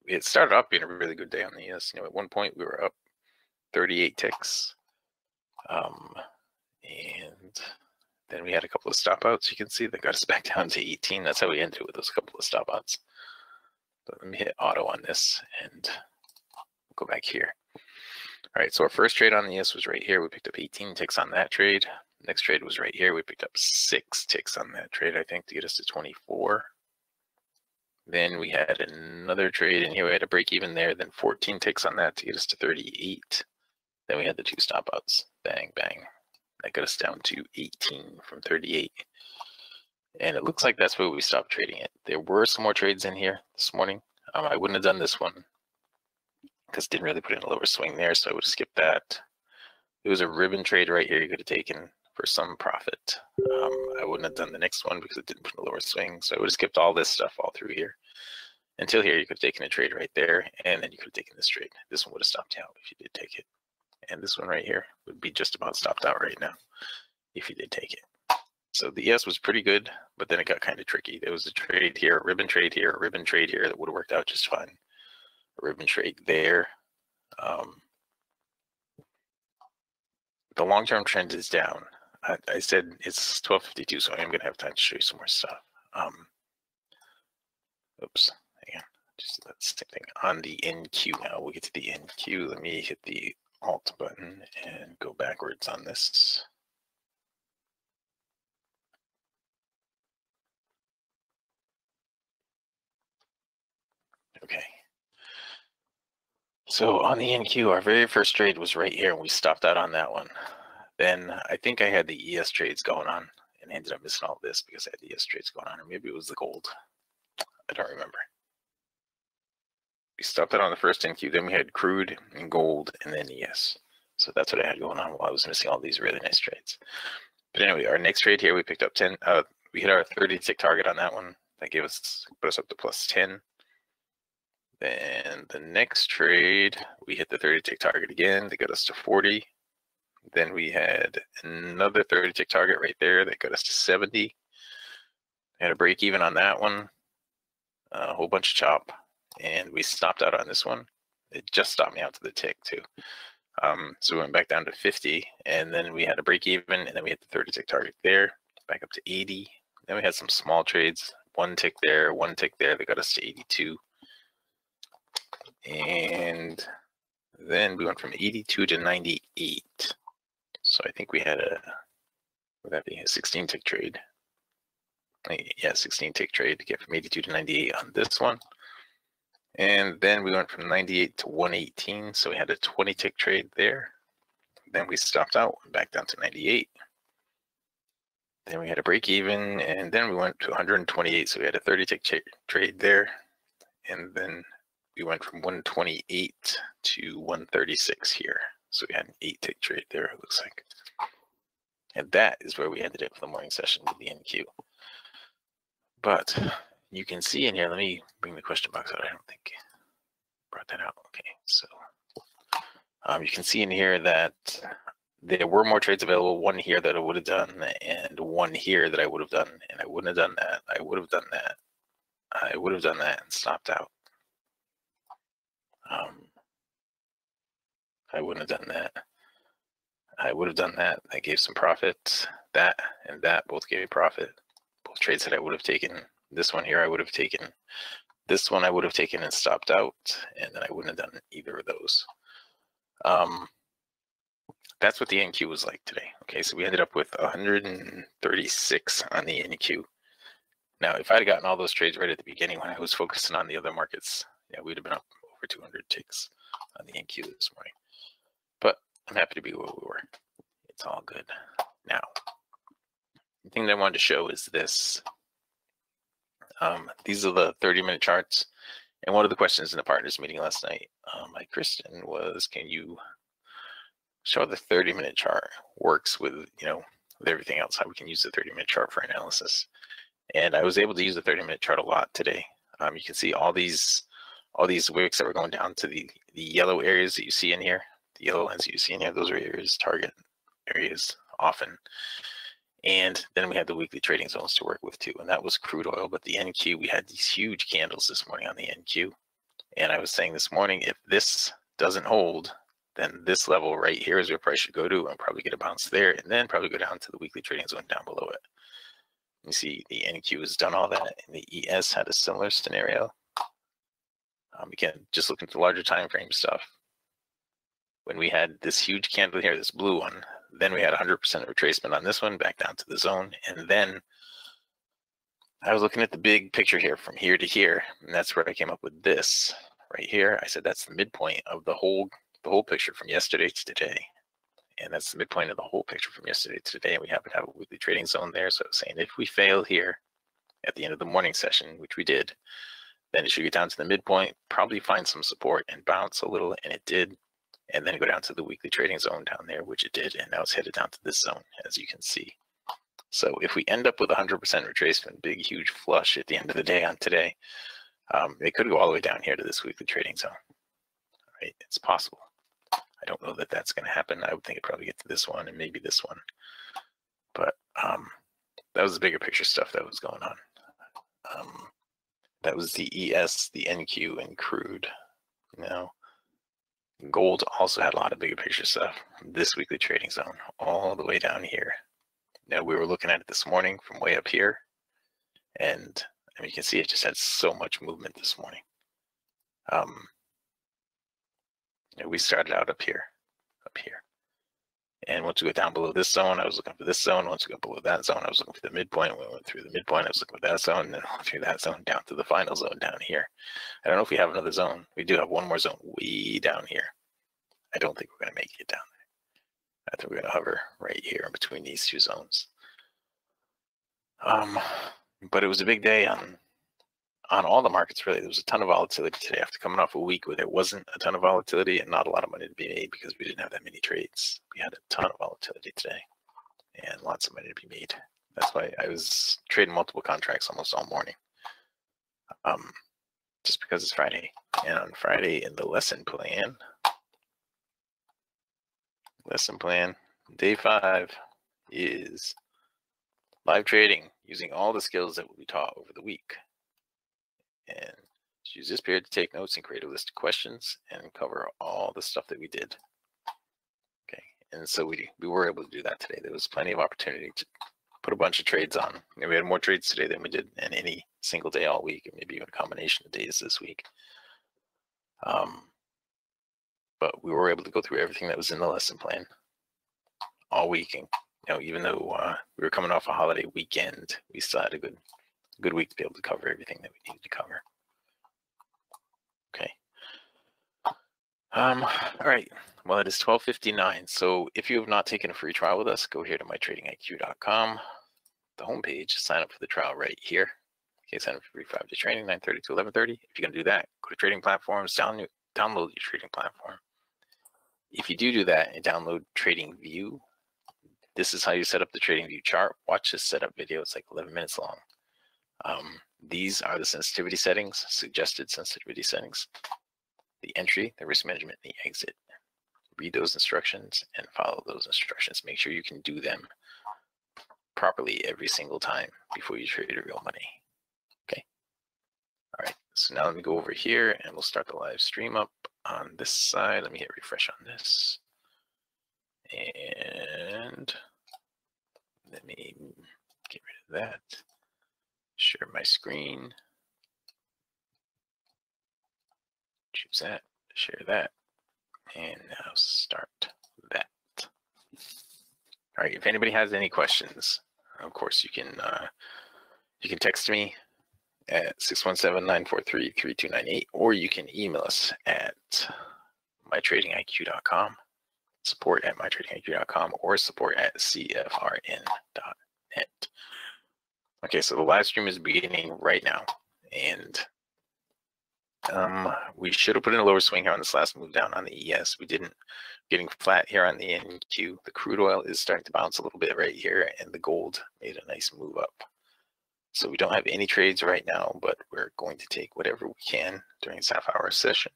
it started off being a really good day on the E S. You know, at one point we were up thirty-eight ticks. Um, and then we had a couple of stop outs. You can see that got us back down to eighteen. That's how we ended with those couple of stop outs. But let me hit auto on this and we'll go back here. All right, so our first trade on the E S was right here. We picked up eighteen ticks on that trade. Next trade was right here. We picked up six ticks on that trade, I think, to get us to twenty-four. Then we had another trade in here. We had a break even there, then fourteen ticks on that to get us to thirty-eight. Then we had the two stop outs. Bang, bang. That got us down to eighteen from thirty-eight. And it looks like that's where we stopped trading it. There were some more trades in here this morning. Um, I wouldn't have done this one because it didn't really put in a lower swing there, so I would have skipped that. It was a ribbon trade right here you could have taken for some profit. Um, I wouldn't have done the next one because it didn't put in a lower swing, so I would have skipped all this stuff all through here. Until here, you could have taken a trade right there, and then you could have taken this trade. This one would have stopped out if you did take it. And this one right here would be just about stopped out right now if you did take it. So the E S was pretty good, but then it got kind of tricky. There was a trade here, a ribbon trade here, a ribbon trade here that would have worked out just fine. A ribbon trade there. Um, the long-term trend is down. I, I said it's twelve fifty-two, so I am going to have time to show you some more stuff. Um, oops, hang on. Just that same thing on the N Q now. We'll get to the N Q. Let me hit the Alt button and go backwards on this. Okay. So on the N Q, our very first trade was right here, and we stopped out on that one. Then I think I had the E S trades going on and ended up missing all this because I had the E S trades going on, or maybe it was the gold. I don't remember. We stopped out on the first N Q, then we had crude and gold and then E S. So that's what I had going on while I was missing all these really nice trades. But anyway, our next trade here, we picked up ten. Uh, we hit our thirty tick target on that one. That gave us, put us up to plus ten. Then the next trade, we hit the thirty tick target again. That got us to forty. Then we had another thirty tick target right there. That got us to seventy. Had a break even on that one. A whole bunch of chop. And we stopped out on this one. It just stopped me out to the tick too. Um, so we went back down to fifty, and then we had a break even, and then we hit the thirty tick target there, back up to eighty. Then we had some small trades, one tick there, one tick there, that got us to eighty-two. And then we went from eighty-two to ninety-eight. So I think we had a, would that be a sixteen tick trade? Yeah, sixteen tick trade to get from eighty-two to ninety-eight on this one. And then we went from ninety-eight to one eighteen, so we had a twenty tick trade there. Then we stopped out, went back down to ninety-eight. Then we had a break even, and then we went to one hundred twenty-eight, so we had a thirty tick trade there. And then we went from one twenty-eight to one thirty-six here. So we had an eight tick trade there, it looks like. And that is where we ended it for the morning session with the N Q. But you can see in here, let me bring the question box out. I don't think I brought that out. Okay, so um, you can see in here that there were more trades available. One here that I would have done, and one here that I would have done, and I wouldn't have done that. I would have done that. I would have done that and stopped out. Um, I wouldn't have done that. I would have done that. That gave some profit. That and that both gave profit. Both trades that I would have taken. This one here I would have taken. This one I would have taken and stopped out, and then I wouldn't have done either of those. Um, that's what the N Q was like today. Okay, so we ended up with one hundred thirty-six on the N Q. Now, if I'd gotten all those trades right at the beginning when I was focusing on the other markets, yeah, we'd have been up over two hundred ticks on the N Q this morning. But I'm happy to be where we were. It's all good. Now, the thing that I wanted to show is this. Um, these are the thirty minute charts. And one of the questions in the partners meeting last night um, by Kristen was, can you show how the thirty minute chart works with, you know, with everything else, how we can use the thirty minute chart for analysis. And I was able to use the thirty minute chart a lot today. Um, you can see all these all these wicks that were going down to the, the yellow areas that you see in here. The yellow lines that you see in here, those are areas, target areas often. And then we had the weekly trading zones to work with too, and that was crude oil. But the N Q, we had these huge candles this morning on the N Q, And I was saying this morning, if this doesn't hold, then this level right here is where price should go to and probably get a bounce there, and then probably go down to the weekly trading zone down below it. You see the N Q has done all that, and the E S had a similar scenario. Um, again, just looking at the larger time frame stuff. When we had this huge candle here, this blue one, then we had one hundred percent retracement on this one back down to the zone, and then I was looking at the big picture here from here to here, and that's where I came up with this right here. I said that's the midpoint of the whole the whole picture from yesterday to today, and that's the midpoint of the whole picture from yesterday to today. And we happen to have a weekly trading zone there. So I was saying if we fail here at the end of the morning session, which we did, then it should get down to the midpoint, probably find some support and bounce a little, and it did, and then go down to the weekly trading zone down there, which it did, and now it's headed down to this zone, as you can see. So if we end up with one hundred percent retracement, big, huge flush at the end of the day on today, um, it could go all the way down here to this weekly trading zone. Right? It's possible. I don't know that that's going to happen. I would think it probably get to this one and maybe this one. But um, that was the bigger picture stuff that was going on. Um, that was the E S, the N Q, and crude. Now, gold also had a lot of bigger picture stuff. This weekly trading zone, all the way down here. Now, we were looking at it this morning from way up here, and I mean, you can see it just had so much movement this morning. Um, you know, we started out up here, up here. And once we go down below this zone, I was looking for this zone. Once we go below that zone, I was looking for the midpoint. We went through the midpoint, I was looking for that zone, and then through that zone down to the final zone down here. I don't know if we have another zone. We do have one more zone way down here. I don't think we're going to make it down there. I think we're going to hover right here in between these two zones. Um, but it was a big day on on all the markets, really. There was a ton of volatility today after coming off a week where there wasn't a ton of volatility and not a lot of money to be made because we didn't have that many trades. We had a ton of volatility today and lots of money to be made. That's why I was trading multiple contracts almost all morning, um, just because it's Friday. And on Friday in the lesson plan, lesson plan, day five is live trading using all the skills that will be taught over the week. And use this period to take notes and create a list of questions and cover all the stuff that we did. Okay, and so we we were able to do that today. There was plenty of opportunity to put a bunch of trades on. And we had more trades today than we did in any single day all week, and maybe even a combination of days this week. Um, but we were able to go through everything that was in the lesson plan all week. And you know, even though uh, we were coming off a holiday weekend, we still had a good good week to be able to cover everything that we needed to cover. Okay. Um, all right. Well, it is twelve fifty-nine. So if you have not taken a free trial with us, go here to my trading I Q dot com, the homepage, sign up for the trial right here. Okay, sign up for free five day training, nine thirty to eleven thirty. If you're going to do that, go to trading platforms, download, download your trading platform. If you do do that and download Trading View, this is how you set up the Trading View chart. Watch this setup video. It's like eleven minutes long. Um, these are the sensitivity settings, suggested sensitivity settings, the entry, the risk management, and the exit. Read those instructions and follow those instructions. Make sure you can do them properly every single time before you trade your real money. Okay. All right. So now let me go over here and we'll start the live stream up on this side. Let me hit refresh on this. And let me get rid of that. Share my screen. Choose that, share that, and now start that. All right, if anybody has any questions, of course you can uh, you can text me at six one seven, nine four three, three two nine eight, or you can email us at my trading I Q dot com, support at my trading I Q dot com, or support at C F R N dot net. Okay, so the live stream is beginning right now, and um, we should have put in a lower swing here on this last move down on the E S. We didn't. Getting flat here on the N Q. The crude oil is starting to bounce a little bit right here, and the gold made a nice move up. So we don't have any trades right now, but we're going to take whatever we can during this half hour session.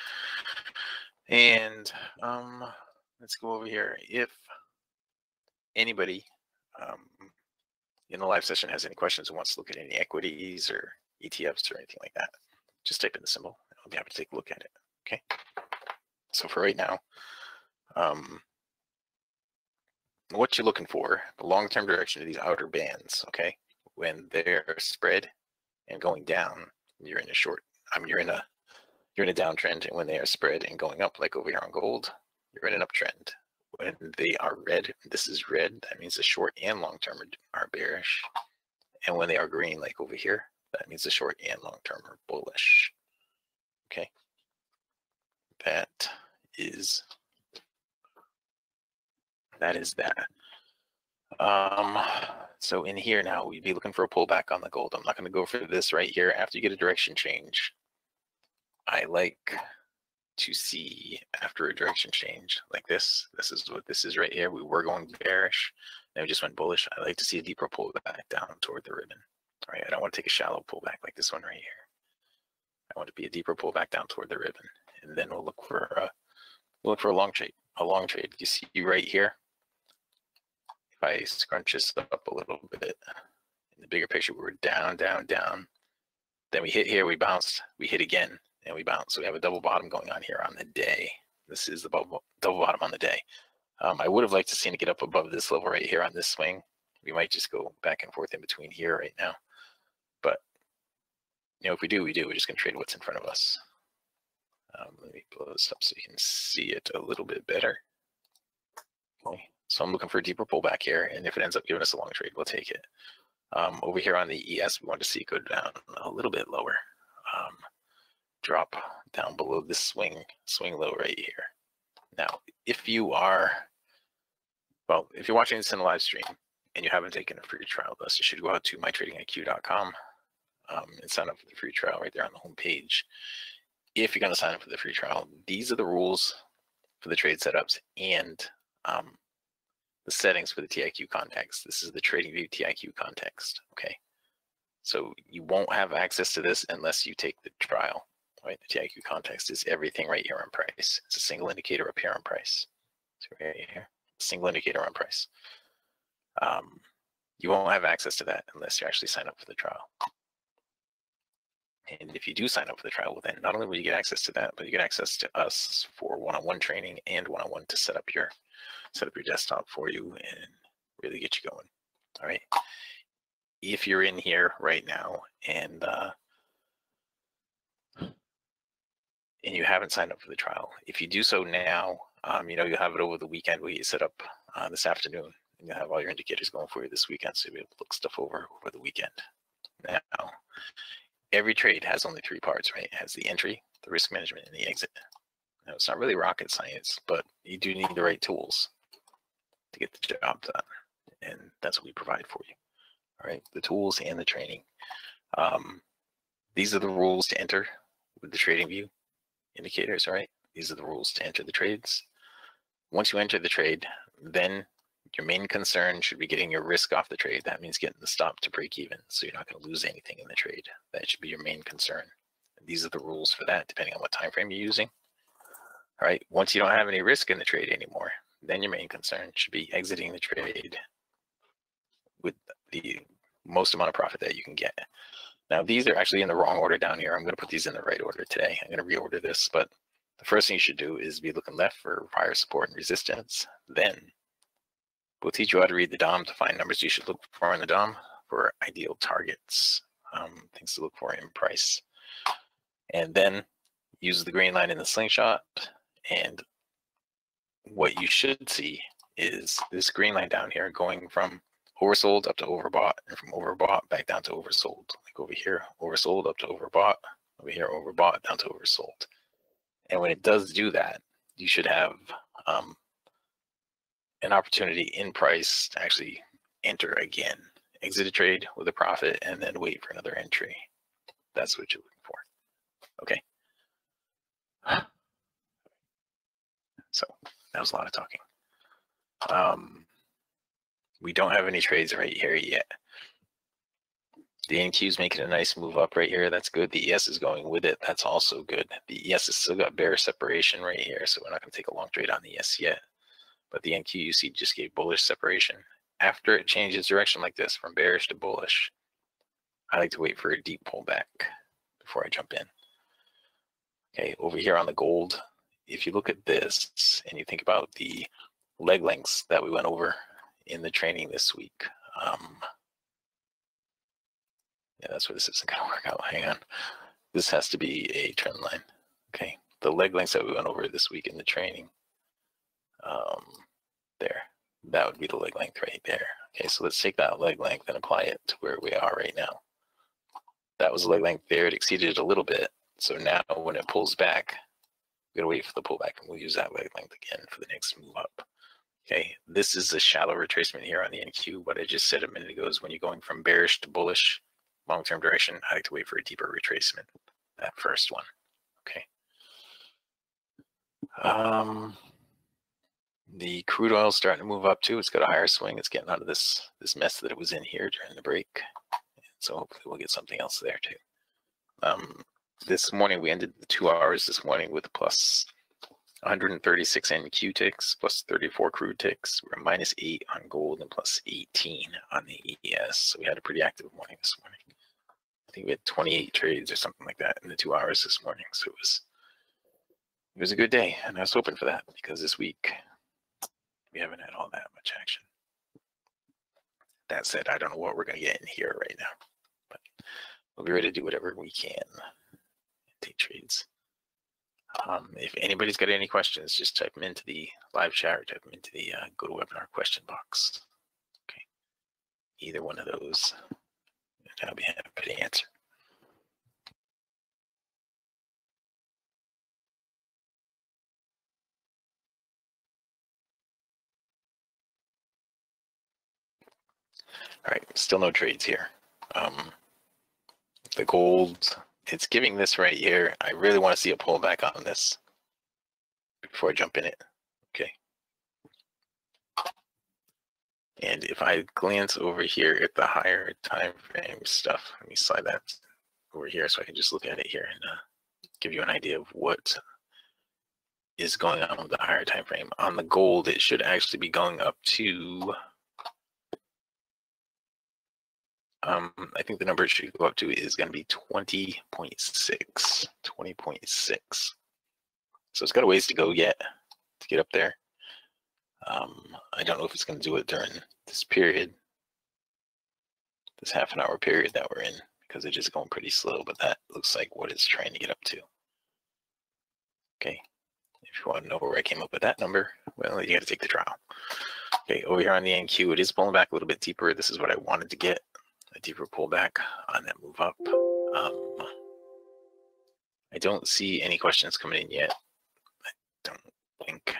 And um, let's go over here. If anybody um, in the live session has any questions and wants to look at any equities or E T Fs or anything like that, just type in the symbol I'll be happy to take a look at it. Okay. So for right now, um, what you're looking for, the long-term direction of these outer bands, okay? When they're spread and going down, you're in a short, I mean, you're in a, you're in a downtrend, and when they are spread and going up, like over here on gold, you're in an uptrend. When they are red, this is red, that means the short and long-term are, are bearish. And when they are green, like over here, that means the short and long-term are bullish. Okay. That is That is that. Um, so in here now, we'd be looking for a pullback on the gold. I'm not going to go for this right here. After you get a direction change, I like to see after a direction change like this. This is what this is right here. We were going bearish, then we just went bullish. I like to see a deeper pullback down toward the ribbon. All right, I don't want to take a shallow pullback like this one right here. I want to be a deeper pullback down toward the ribbon, and then we'll look for a we'll look for a long trade. A long trade. You see right here. If I scrunch this up a little bit, in the bigger picture, we were down, down, down. Then we hit here, we bounced, we hit again, and we bounce. So we have a double bottom going on here on the day. This is the double, double bottom on the day. Um, I would have liked to see it get up above this level right here on this swing. We might just go back and forth in between here right now. But, you know, if we do, we do. We're just going to trade what's in front of us. Um, let me blow this up so you can see it a little bit better. Okay. So I'm looking for a deeper pullback here, and if it ends up giving us a long trade, we'll take it. Um, over here on the E S, we want to see it go down a little bit lower. Um, drop down below this swing, swing low right here. Now, if you are, well, if you're watching this in a live stream and you haven't taken a free trial with us, you should go out to my trading I Q dot com um, and sign up for the free trial right there on the home page. If you're going to sign up for the free trial, these are the rules for the trade setups and um, the settings for the T I Q context. This is the TradingView T I Q context. Okay, so you won't have access to this unless you take the trial. Right, the T I Q context is everything right here on price. It's a single indicator up here on price. So right here, single indicator on price. Um, you won't have access to that unless you actually sign up for the trial. And if you do sign up for the trial, well, then not only will you get access to that, but you get access to us for one-on-one training and one-on-one to set up your set up your desktop for you and really get you going. All right. If you're in here right now and uh, and you haven't signed up for the trial, if you do so now, um, you know, you'll have it over the weekend where you set up uh, this afternoon, and you'll have all your indicators going for you this weekend, so you'll be able to look stuff over over the weekend. Now, every trade has only three parts, right? It has the entry, the risk management, and the exit. Now, it's not really rocket science, but you do need the right tools to get the job done, and that's what we provide for you. All right, the tools and the training. Um, these are the rules to enter with the TradingView indicators. All right, these are the rules to enter the trades. Once you enter the trade, then your main concern should be getting your risk off the trade. That means getting the stop to break even, so you're not going to lose anything in the trade. That should be your main concern. And these are the rules for that, depending on what time frame you're using. All right, once you don't have any risk in the trade anymore, then your main concern should be exiting the trade with the most amount of profit that you can get. Now, these are actually in the wrong order down here. I'm going to put these in the right order today. I'm going to reorder this, but the first thing you should do is be looking left for prior support and resistance. Then we'll teach you how to read the D O M to find numbers you should look for in the D O M for ideal targets, um, things to look for in price. And then use the green line in the slingshot, and what you should see is this green line down here going from oversold up to overbought, and from overbought back down to oversold. Like over here, oversold up to overbought, over here, overbought down to oversold. And when it does do that, you should have um, an opportunity in price to actually enter again, exit a trade with a profit, and then wait for another entry. That's what you're looking for. Okay. So that was a lot of talking. Um, we don't have any trades right here yet. The N Q is making a nice move up right here. That's good. The E S is going with it. That's also good. The E S has still got bearish separation right here, so we're not going to take a long trade on the E S yet. But the N Q you see just gave bullish separation. After it changes direction like this from bearish to bullish, I like to wait for a deep pullback before I jump in. Okay, over here on the gold, if you look at this and you think about the leg lengths that we went over in the training this week, um, yeah, that's where this isn't going to work out. Hang on. This has to be a trend line. Okay, the leg lengths that we went over this week in the training, um, there, that would be the leg length right there. Okay, so let's take that leg length and apply it to where we are right now. That was the leg length there. It exceeded it a little bit. So now when it pulls back, we're going to wait for the pullback, and we'll use that leg length again for the next move up. Okay, this is a shallow retracement here on the N Q. What I just said a minute ago is when you're going from bearish to bullish, long-term direction, I like to wait for a deeper retracement, that first one. Okay. Um, the crude oil is starting to move up too. It's got a higher swing. It's getting out of this, this mess that it was in here during the break. So hopefully we'll get something else there too. Um, this morning, we ended the two hours this morning with plus one hundred thirty-six N Q ticks, plus thirty-four crude ticks. We're minus eight on gold and plus eighteen on the E S. So we had a pretty active morning this morning. I think we had twenty-eight trades or something like that in the two hours this morning. So it was it was a good day, and I was hoping for that because this week we haven't had all that much action. That said, I don't know what we're going to get in here right now, but we'll be ready to do whatever we can and take trades. Um, if anybody's got any questions, just type them into the live chat or type them into the uh, GoToWebinar question box. Okay, either one of those, and I'll be happy to answer. All right, still no trades here. Um, the gold, it's giving this right here. I really want to see a pullback on this before I jump in it. Okay. And if I glance over here at the higher time frame stuff, let me slide that over here so I can just look at it here and uh, give you an idea of what is going on with the higher time frame. On the gold, it should actually be going up to Um, I think the number it should go up to is going to be twenty point six. twenty point six. So it's got a ways to go yet to get up there. Um, I don't know if it's going to do it during this period, this half an hour period that we're in, because it's just going pretty slow, but that looks like what it's trying to get up to. Okay. If you want to know where I came up with that number, well, you got to take the trial. Okay, over here on the N Q, it is pulling back a little bit deeper. This is what I wanted to get. A deeper pullback on that move up. Um, I don't see any questions coming in yet. I don't think.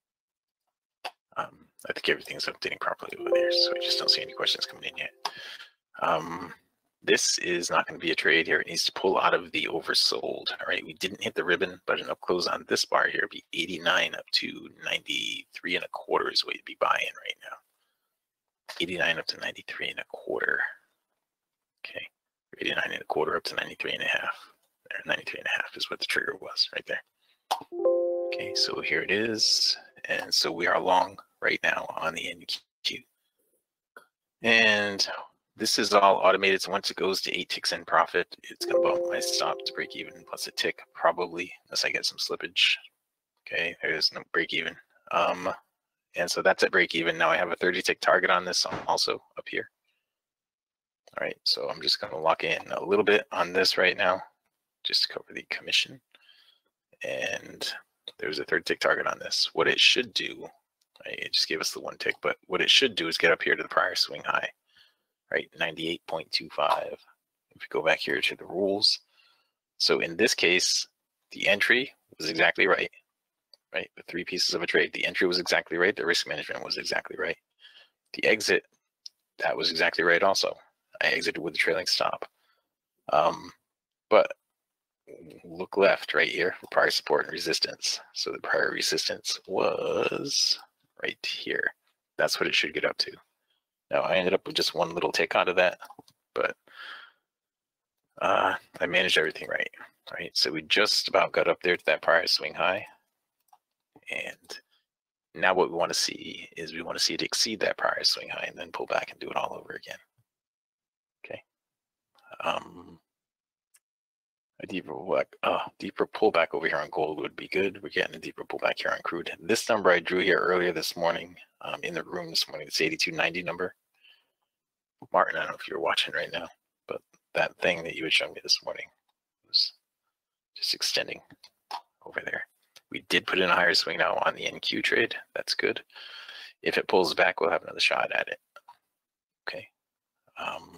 Um, I think everything's updating properly over there, so I just don't see any questions coming in yet. Um, this is not going to be a trade here. It needs to pull out of the oversold. All right, we didn't hit the ribbon, but an up close on this bar here would be eighty-nine up to ninety-three and a quarter is what you'd be buying right now. eighty-nine up to ninety-three and a quarter. Okay, eighty-nine and a quarter up to ninety-three and a half. There, ninety-three and a half is what the trigger was right there. Okay, so here it is. And so we are long right now on the N Q. And this is all automated. So once it goes to eight ticks in profit, it's going to bump my stop to break even plus a tick, probably, unless I get some slippage. Okay, there's no break even. Um, and so that's at break even. Now I have a thirty tick target on this also up here. All right, so I'm just going to lock in a little bit on this right now, just to cover the commission. And there's a third tick target on this. What it should do, right, it just gave us the one tick, but what it should do is get up here to the prior swing high, right, ninety-eight point two five. If we go back here to the rules. So in this case, the entry was exactly right, right? The three pieces of a trade. The entry was exactly right. The risk management was exactly right. The exit, that was exactly right also. I exited with a trailing stop. Um, but look left right here for prior support and resistance. So the prior resistance was right here. That's what it should get up to. Now I ended up with just one little tick out of that, but uh, I managed everything right. Right. So we just about got up there to that prior swing high. And now what we want to see is we want to see it exceed that prior swing high and then pull back and do it all over again. Okay. Um, A deeper pullback, oh, deeper pullback over here on gold would be good. We're getting a deeper pullback here on crude. This number I drew here earlier this morning, um, in the room this morning, it's eighty-two ninety number. Martin, I don't know if you're watching right now, but that thing that you had shown me this morning was just extending over there. We did put in a higher swing now on the N Q trade. That's good. If it pulls back, we'll have another shot at it. Okay. Um,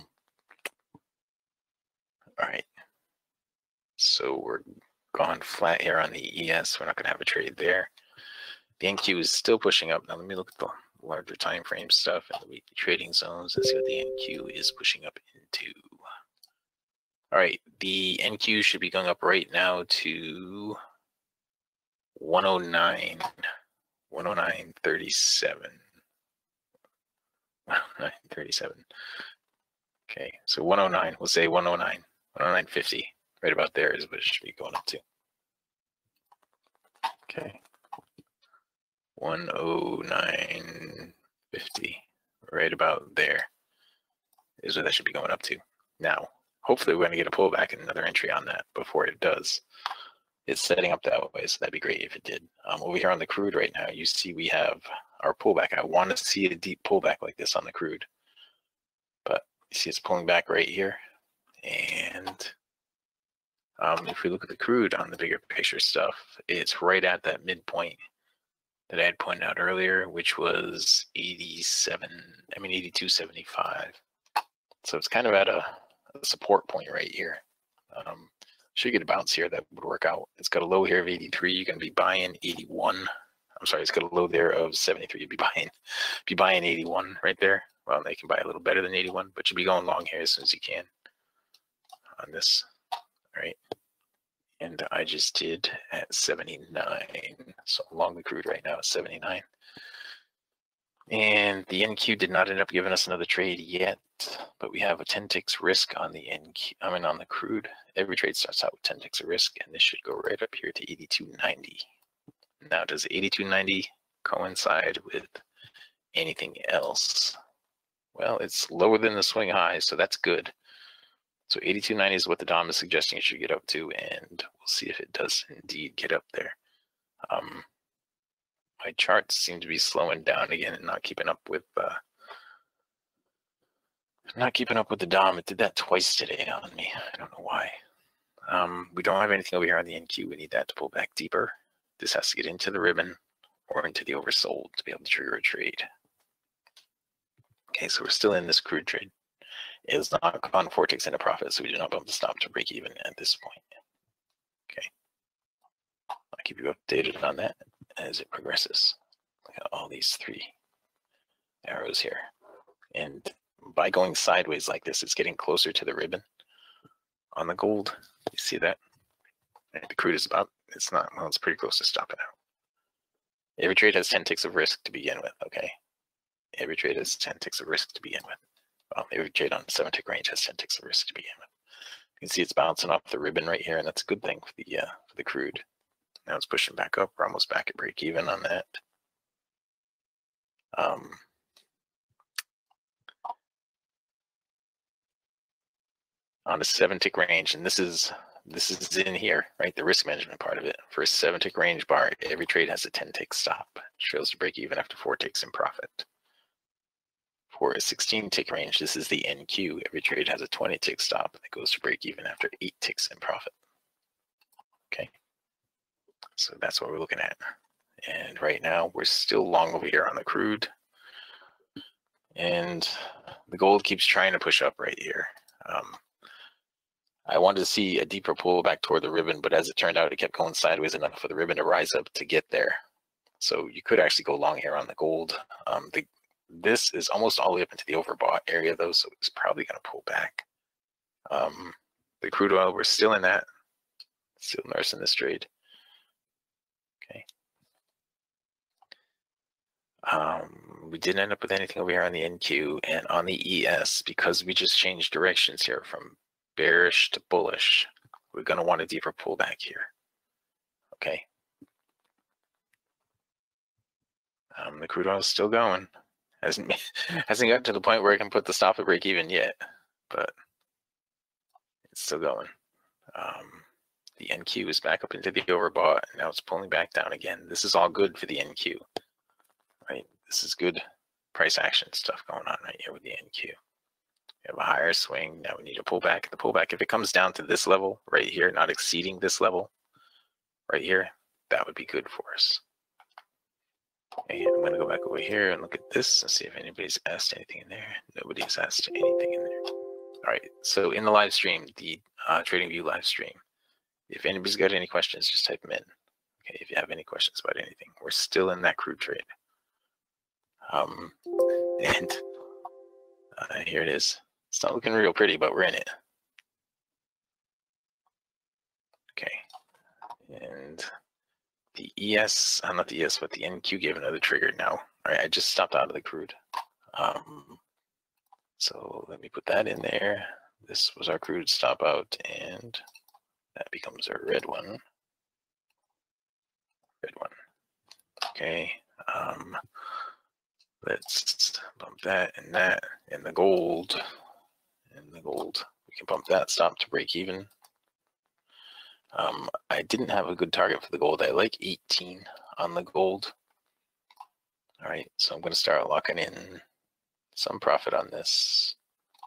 all right. So we're gone flat here on the E S. We're not going to have a trade there. The N Q is still pushing up. Now let me look at the larger time frame stuff and the weekly trading zones and see what the N Q is pushing up into. All right, the N Q should be going up right now to one oh nine, one oh nine thirty-seven. one oh nine thirty-seven. Okay, so one oh nine, we'll say one oh nine, one oh nine fifty. Right about there is what it should be going up to. Okay. one oh nine fifty, right about there is what that should be going up to. Now, hopefully we're going to get a pullback and another entry on that before it does. It's setting up that way, so that'd be great if it did. Um, over here on the crude right now, you see we have our pullback. I want to see a deep pullback like this on the crude, but you see it's pulling back right here. And um, if we look at the crude on the bigger picture stuff, it's right at that midpoint that I had pointed out earlier, which was eighty-seven, I mean eighty-two seventy-five. So it's kind of at a, a support point right here. Um, should get a bounce here that would work out. It's got a low here of eighty-three. You're going to be buying eighty-one. I'm sorry, it's got a low there of seventy-three. You'd be buying, be buying eighty-one right there. Well, they can buy a little better than eighty-one, but you'll be going long here as soon as you can on this. All right. And I just did at seventy-nine. So long the crude right now at seventy-nine. And the N Q did not end up giving us another trade yet, but we have a ten ticks risk on the N Q, I mean on the crude. Every trade starts out with ten ticks of risk, and this should go right up here to eighty-two ninety. Now, does eighty-two ninety coincide with anything else? Well, it's lower than the swing high, so that's good. So eighty-two ninety is what the D O M is suggesting it should get up to, and we'll see if it does indeed get up there. Um, my charts seem to be slowing down again and not keeping up with uh, not keeping up with the D O M. It did that twice today on me. I don't know why. Um, we don't have anything over here on the N Q. We need that to pull back deeper. This has to get into the ribbon or into the oversold to be able to trigger a trade. Okay, so we're still in this crude trade. It has not gone four ticks into profit, so we do not bump the stop to break even at this point. Okay, I'll keep you updated on that as it progresses. Look at all these three arrows here. And by going sideways like this, it's getting closer to the ribbon on the gold. You see that? And the crude is about, it's not, well, it's pretty close to stopping out. Every trade has ten ticks of risk to begin with, okay? Every trade has ten ticks of risk to begin with. Well, every trade on the seven tick range has ten ticks of risk to begin with. You can see it's bouncing off the ribbon right here, and that's a good thing for the uh, for the crude. Now it's pushing back up. We're almost back at break even on that. Um, on a seven tick range, and this is this is in here, right? The risk management part of it. For a seven tick range bar, every trade has a ten tick stop. It shows to break even after four ticks in profit. For a sixteen tick range, this is the N Q. Every trade has a twenty tick stop that goes to break even after eight ticks in profit. Okay, so that's what we're looking at. And right now, we're still long over here on the crude. And the gold keeps trying to push up right here. Um, I wanted to see a deeper pull back toward the ribbon, but as it turned out, it kept going sideways enough for the ribbon to rise up to get there. So you could actually go long here on the gold. Um, the This is almost all the way up into the overbought area, though, so it's probably going to pull back. Um, the crude oil, we're still in that, still nursing this trade. Okay. Um, we didn't end up with anything over here on the N Q, and on the E S, because we just changed directions here from bearish to bullish, we're going to want a deeper pullback here. Okay. Um, the crude oil is still going. Hasn't hasn't gotten to the point where I can put the stop at break even yet, but it's still going. Um, The N Q is back up into the overbought, and now it's pulling back down again. This is all good for the N Q, right? This is good price action stuff going on right here with the N Q. We have a higher swing. Now we need a pullback. The pullback, if it comes down to this level right here, not exceeding this level right here, that would be good for us. Okay, I'm going to go back over here and look at this and see if anybody's asked anything in there. Nobody's asked anything in there. All right, so in the live stream, the uh, TradingView live stream, if anybody's got any questions, just type them in. Okay, if you have any questions about anything, we're still in that crude trade. Um, and uh, here it is. It's not looking real pretty, but we're in it. Okay, and the E S, uh, not the E S, but the N Q gave another trigger now. All right, I just stopped out of the crude. Um, so let me put that in there. This was our crude stop out, and that becomes our red one. Red one. Okay. Um, let's bump that and that and the gold. And the gold. We can bump that stop to break even. Um, I didn't have a good target for the gold. I like eighteen on the gold. All right, so I'm going to start locking in some profit on this.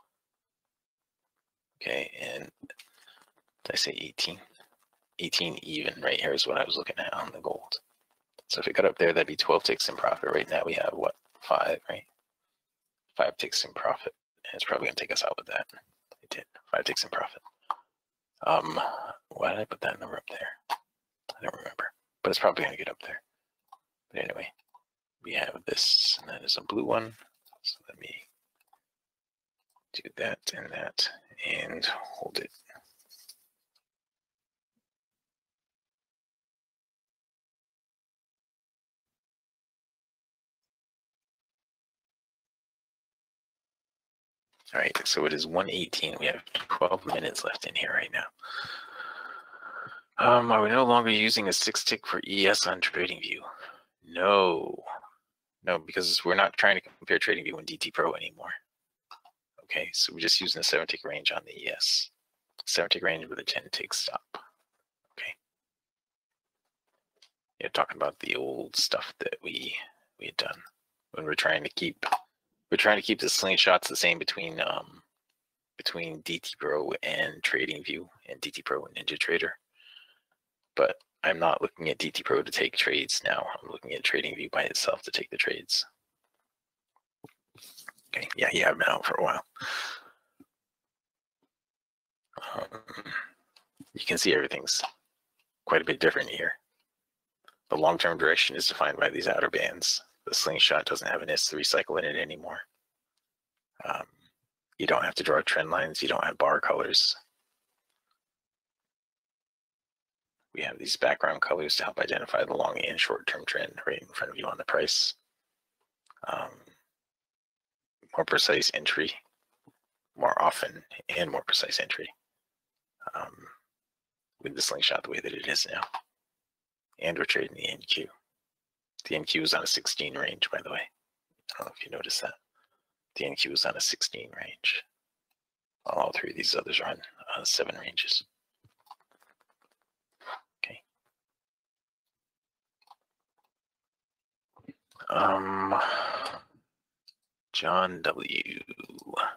Okay, and did I say eighteen? eighteen even right here is what I was looking at on the gold. So if it got up there, that'd be twelve ticks in profit. Right now we have what, five, right? Five ticks in profit. And it's probably gonna take us out with that. It did, five ticks in profit. Um, why did I put that number up there? I don't remember, but it's probably gonna get up there. But anyway, we have this, and that is a blue one. So let me do that and that, and hold it. All right, so it is one eighteen. We have twelve minutes left in here right now. Um, are we no longer using a six tick for E S on TradingView? No, no, because we're not trying to compare TradingView and D T Pro anymore. Okay, so we're just using a seven tick range on the E S. Seven tick range with a ten tick stop. Okay. Yeah, talking about the old stuff that we we had done when we're trying to keep we're trying to keep the slingshots the same between um between D T Pro and TradingView and D T Pro and NinjaTrader. But I'm not looking at D T Pro to take trades now. I'm looking at TradingView by itself to take the trades. Okay, yeah, you have been out for a while. Um, you can see everything's quite a bit different here. The long-term direction is defined by these outer bands. The slingshot doesn't have an S three cycle in it anymore. Um, you don't have to draw trend lines. You don't have bar colors. We have these background colors to help identify the long and short-term trend right in front of you on the price. Um, more precise entry, more often and more precise entry um, with the slingshot the way that it is now. And we're trading the N Q. The N Q is on a sixteen range, by the way. I don't know if you noticed that. The N Q is on a sixteen range. While all three of these others are on uh, seven ranges. Okay. Um, John W. Are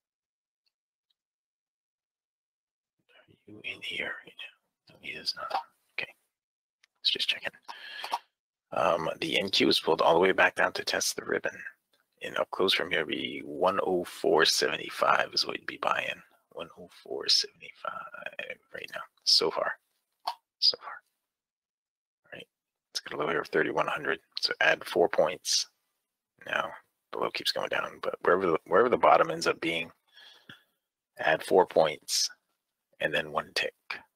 you in here? No, he is not. Okay. Let's just check in. Um, the N Q is pulled all the way back down to test the ribbon. And up close from here be one oh four seventy-five is what you'd be buying. one oh four seventy-five right now. So far. So far. All right. Let's get a low here of thirty-one hundred. So add four points. Now the low keeps going down, but wherever the, wherever the bottom ends up being, add four points and then one tick.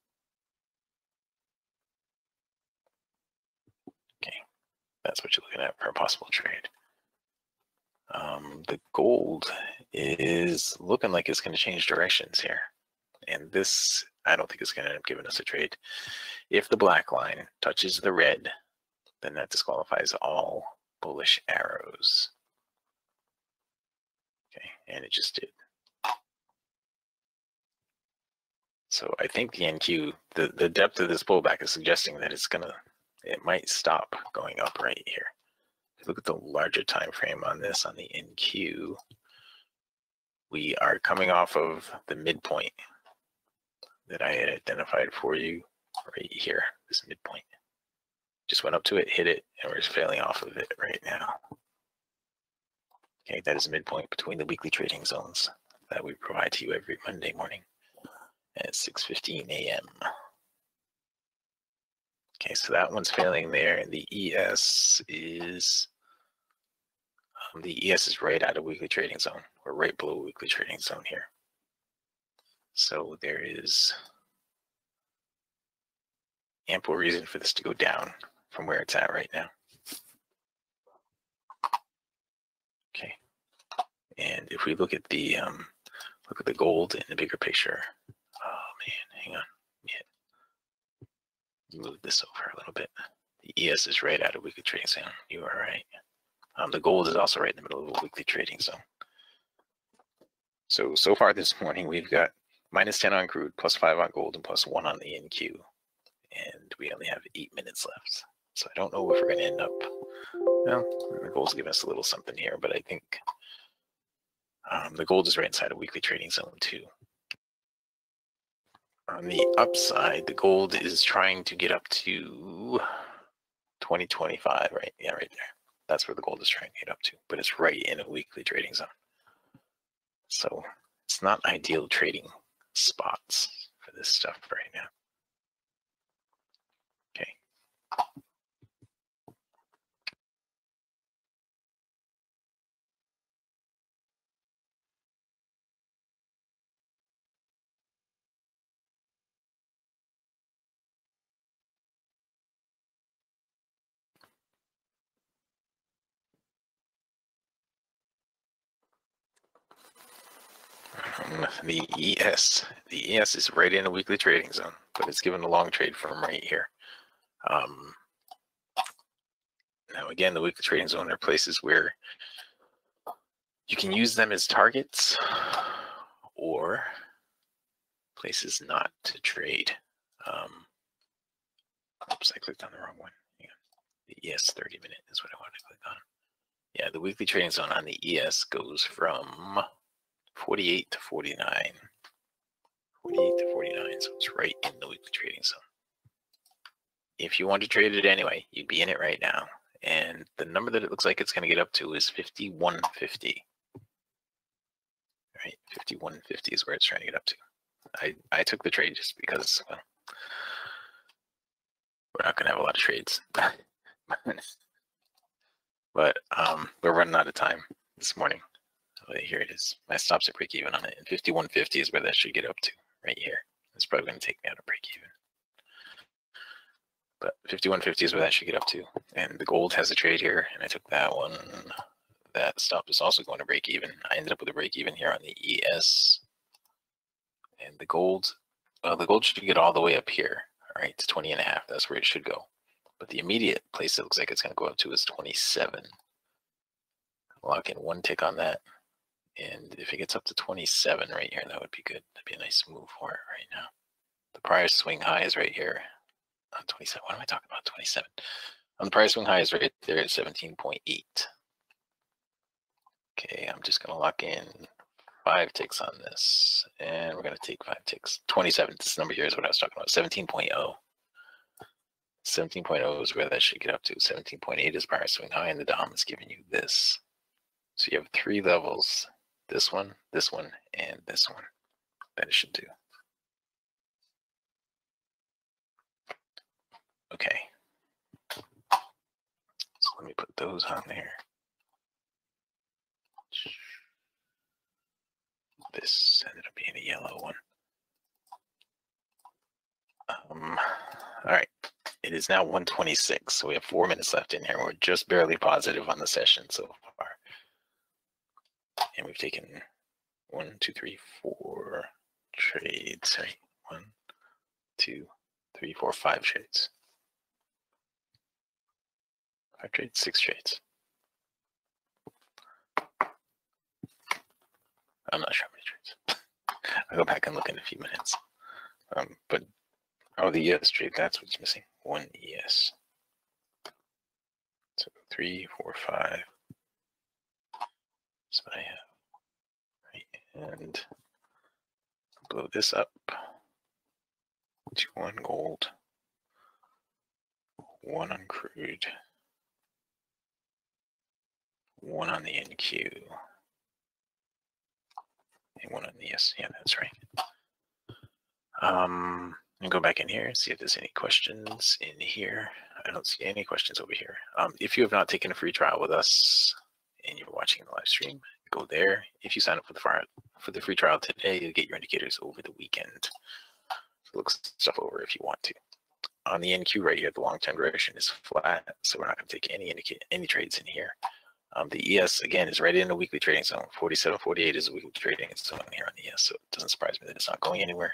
Okay. That's what you're looking at for a possible trade. Um, the gold is looking like it's going to change directions here. And this, I don't think is going to end up giving us a trade. If the black line touches the red, then that disqualifies all bullish arrows. Okay, and it just did. So I think the N Q, the, the depth of this pullback is suggesting that it's gonna, it might stop going up right here. If you look at the larger time frame on this, on the N Q, we are coming off of the midpoint that I had identified for you right here, this midpoint. Just went up to it, hit it, and we're just failing off of it right now. Okay, that is a midpoint between the weekly trading zones that we provide to you every Monday morning at six fifteen a m Okay, so that one's failing there, and the E S is um, the E S is right out of weekly trading zone. We're right below weekly trading zone here. So there is ample reason for this to go down from where it's at right now. Okay, and if we look at the um, look at the gold in the bigger picture. Oh man, hang on. Yeah. Move this over a little bit. The E S is right out of weekly trading zone. You are right. Um, the gold is also right in the middle of a weekly trading zone. So so far this morning we've got minus ten on crude, plus five on gold, and plus one on the N Q, and we only have eight minutes left. So I don't know if we're going to end up. Well, the gold's giving us a little something here, but I think um, the gold is right inside a weekly trading zone too. On the upside, the gold is trying to get up to twenty twenty-five, right? Yeah, right there. That's where the gold is trying to get up to, but it's right in a weekly trading zone. So it's not ideal trading spots for this stuff right now. Okay. The E S, the E S is right in a weekly trading zone, but it's given a long trade from right here. Um, now again, the weekly trading zone are places where you can use them as targets or places not to trade. Um, oops, I clicked on the wrong one. Hang on. The E S thirty minute is what I wanted to click on. Yeah, the weekly trading zone on the E S goes from forty-eight to forty-nine. forty-eight to forty-nine, so it's right in the weekly trading zone. If you want to trade it anyway, you'd be in it right now. And the number that it looks like it's going to get up to is fifty-one fifty. Right, fifty-one fifty is where it's trying to get up to. I, I took the trade just because, well, we're not going to have a lot of trades. But um, we're running out of time this morning. Here it is. My stops at break even on it. And fifty-one fifty is where that should get up to, right here. It's probably going to take me out of break even. But fifty-one fifty is where that should get up to. And the gold has a trade here, and I took that one. That stop is also going to break even. I ended up with a break even here on the E S. And the gold, well, the gold should get all the way up here, all right, to twenty and a half. That's where it should go. But the immediate place it looks like it's going to go up to is twenty-seven. Lock in one tick on that. And if it gets up to twenty-seven right here, that would be good. That'd be a nice move for it right now. The prior swing high is right here on twenty-seven. What am I talking about? twenty-seven. On the prior swing high is right there at seventeen point eight. Okay, I'm just going to lock in five ticks on this. And we're going to take five ticks. twenty-seven, this number here is what I was talking about. seventeen point oh. seventeen point oh is where that should get up to. seventeen point eight is prior swing high, and the Dom is giving you this. So you have three levels. This one, this one, and this one that it should do. Okay. So let me put those on there. This ended up being a yellow one. Um, all right. It is now one twenty-six, so we have four minutes left in here. We're just barely positive on the session so far. And we've taken one, two, three, four trades, right? One, two, three, four, five trades. Five trades, six trades. I'm not sure how many trades. I'll go back and look in a few minutes. Um, but oh, the E S trade, that's what's missing. One E S. So three, four, five. So I have, right, and blow this up to one gold, one on crude, one on the N Q, and one on the S. Yeah, that's right. Um, and go back in here and see if there's any questions in here. I don't see any questions over here. Um, if you have not taken a free trial with us and you're watching the live stream, go there. If you sign up for the fire, for the free trial today, you'll get your indicators over the weekend. So look stuff over if you want to. On the N Q right here, the long-term direction is flat, so we're not going to take any indicate any trades in here. Um, the E S again is right in the weekly trading zone. forty-seven forty-eight is a weekly trading zone here on the E S, so it doesn't surprise me that it's not going anywhere.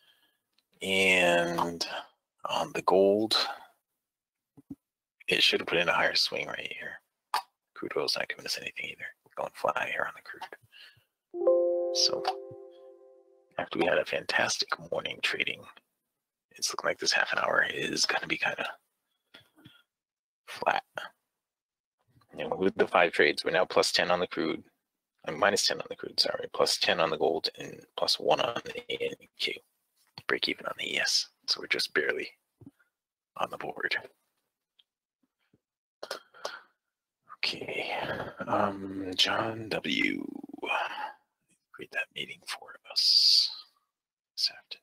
And on the gold, it should have put in a higher swing right here. Crude oil's not giving us anything either. Going flat here on the crude. So after we had a fantastic morning trading, it's looking like this half an hour is going to be kind of flat. You know, with the five trades, we're now plus ten on the crude, and minus ten on the crude, sorry, plus ten on the gold, and plus one on the N Q. Break even on the E S. So we're just barely on the board. Okay. Um, John W. Read that meeting for us this afternoon.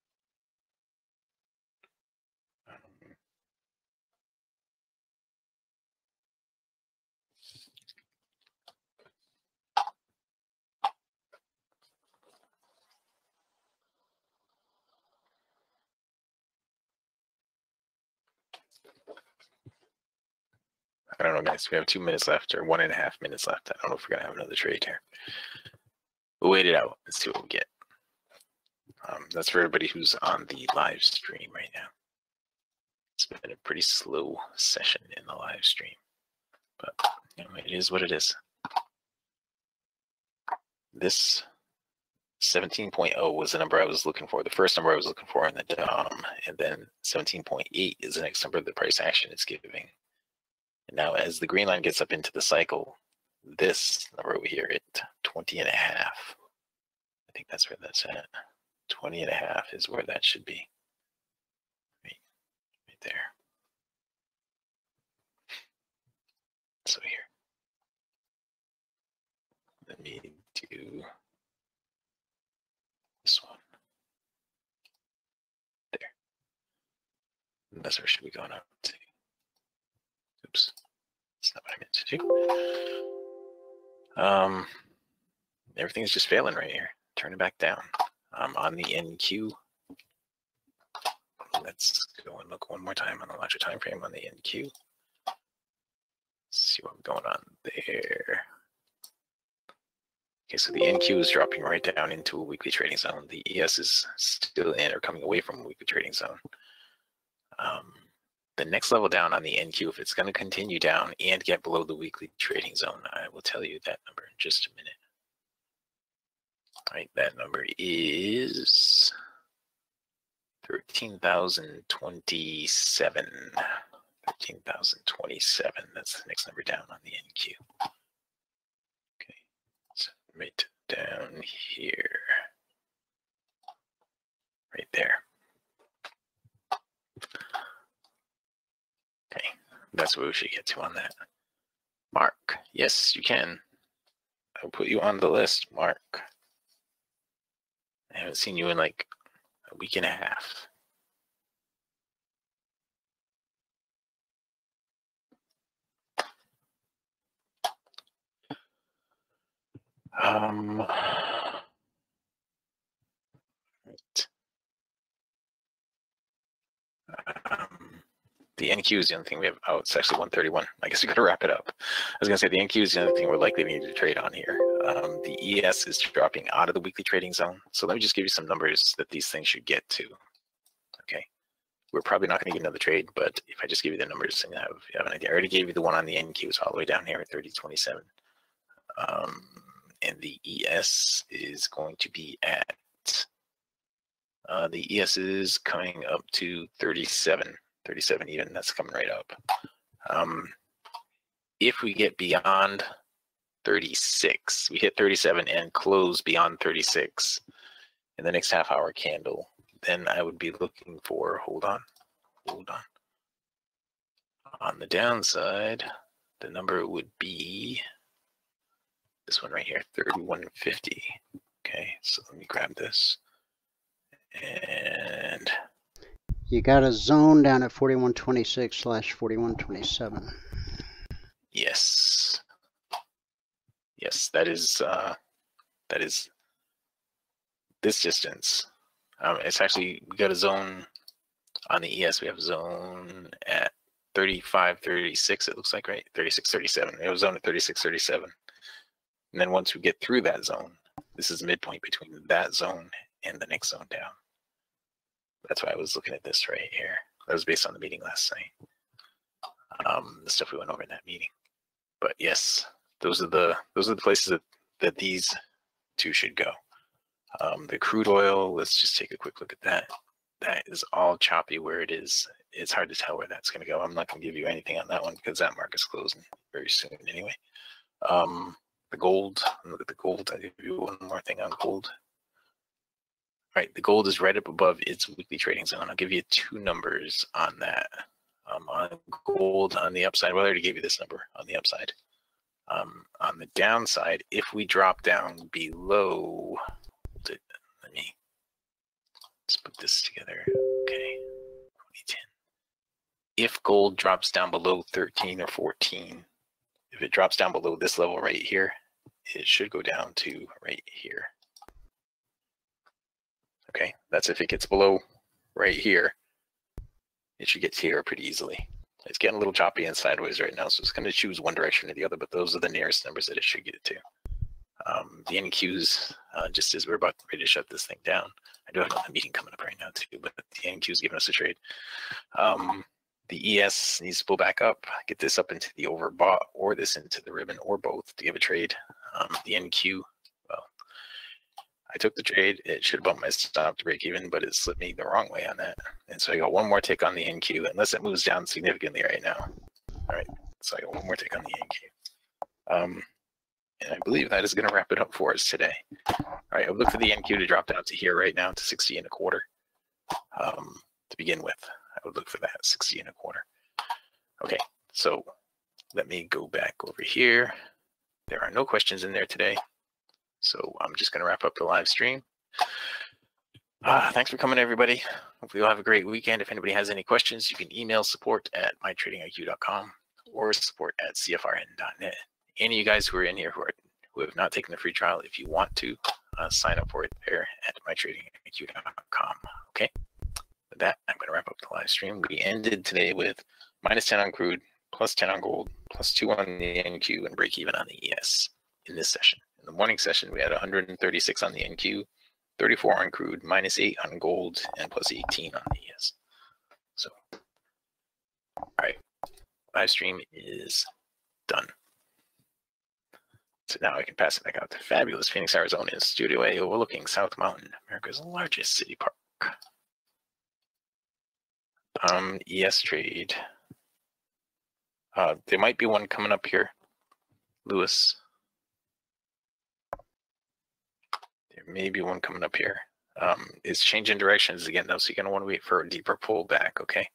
Um, I don't know, guys. We have two minutes left, or one and a half minutes left. I don't know if we're gonna have another trade here. We'll wait it out and see what we get. Um, that's for everybody who's on the live stream right now. It's been a pretty slow session in the live stream, but you know, it is what it is. This seventeen point oh was the number I was looking for, the first number I was looking for in the D O M, and then seventeen point eight is the next number the price action is giving. And now as the green line gets up into the cycle, this number over here at twenty and a half, I think that's where that's at. twenty and a half is where that should be. Right, right there. So here. Let me do this one. There. And that's where should be going up to. Oops. That's not what I meant to do. Um, everything's just failing right here. Turn it back down. Um, on the N Q. Let's go and look one more time on the larger time frame on the N Q. See what's going on there. Okay, so the N Q is dropping right down into a weekly trading zone. The E S is still in or coming away from a weekly trading zone. Um, the next level down on the N Q, if it's going to continue down and get below the weekly trading zone, I will tell you that number in just a minute. All right, that number is thirteen thousand twenty-seven. thirteen thousand twenty-seven. That's the next number down on the N Q. Okay, so right down here. Right there. Okay, that's what we should get to on that. Mark, yes, you can. I'll put you on the list, Mark. I haven't seen you in like a week and a half. Um, right. Um, the N Q is the only thing we have. Oh, it's actually one thirty-one. I guess we got to wrap it up. I was going to say the N Q is the only thing we're likely to need to trade on here. Um, the E S is dropping out of the weekly trading zone. So let me just give you some numbers that these things should get to. Okay. We're probably not going to get another trade, but if I just give you the numbers and you have, you have an idea. I already gave you the one on the N Q. It's all the way down here at thirty twenty-seven. Um, and the E S is going to be at Uh, the E S is coming up to thirty-seven, thirty-seven even. That's coming right up. Um, if we get beyond thirty-six, we hit thirty-seven and close beyond thirty-six in the next half hour candle, then I would be looking for, hold on, hold on. On the downside, the number would be this one right here, thirty-one fifty. Okay, so let me grab this. And you got a zone down at forty-one twenty-six slash forty-one twenty-seven. Yes. Yes, that is uh that is this distance. Um it's actually, we got a zone on the E S, we have a zone at thirty-five thirty-six, it looks like, right? thirty-six thirty-seven. We have a zone at thirty-six thirty-seven. And then once we get through that zone, this is the midpoint between that zone and the next zone down. That's why I was looking at this right here. That was based on the meeting last night. Um, the stuff we went over in that meeting. But yes, those are the those are the places that, that these two should go. Um, the crude oil, let's just take a quick look at that. That is all choppy where it is. It's hard to tell where that's going to go. I'm not going to give you anything on that one because that market's closing very soon anyway. Um, the gold, look at the gold. I'll give you one more thing on gold. All right, the gold is right up above its weekly trading zone. I'll give you two numbers on that. Um, on gold on the upside, well, I already gave you this number on the upside. Um, on the downside, if we drop down below, let me let's put this together. Okay, twenty ten. If gold drops down below thirteen or fourteen, if it drops down below this level right here, it should go down to right here. Okay, that's if it gets below right here. It should get to here pretty easily. It's getting a little choppy and sideways right now, so it's going to choose one direction or the other, but those are the nearest numbers that it should get to. Um, the N Qs, uh, just as we're about ready to shut this thing down, I do have another meeting coming up right now too, but the N Q is giving us a trade. Um, the E S needs to pull back up, get this up into the overbought or this into the ribbon or both to give a trade. Um, the N Q, well, I took the trade. It should have bumped my stop to break even, but it slipped me the wrong way on that. And so I got one more tick on the N Q, unless it moves down significantly right now. All right, so I got one more tick on the N Q. Um, and I believe that is going to wrap it up for us today. All right, I would look for the N Q to drop down to here right now to sixty and a quarter. Um, to begin with, I would look for that sixty and a quarter. Okay, so let me go back over here. There are no questions in there today. So I'm just going to wrap up the live stream. Uh, thanks for coming, everybody. Hopefully you'll have a great weekend. If anybody has any questions, you can email support at my trading I Q dot com or support at C F R N dot net. Any of you guys who are in here who are who have not taken the free trial, if you want to, uh, sign up for it there at my trading I Q dot com. Okay. With that, I'm going to wrap up the live stream. We ended today with minus ten on crude, plus ten on gold, plus two on the N Q, and break even on the E S in this session. In the morning session, we had one hundred thirty-six on the N Q, thirty-four on crude, minus eight on gold, and plus eighteen on the E S. So, all right, live stream is done. So now I can pass it back out to fabulous Phoenix, Arizona, in Studio A, overlooking South Mountain, America's largest city park. Um, E S trade. Uh, there might be one coming up here, Lewis. There may be one coming up here. Um, it's changing directions again, though, so you're going to want to wait for a deeper pullback, okay?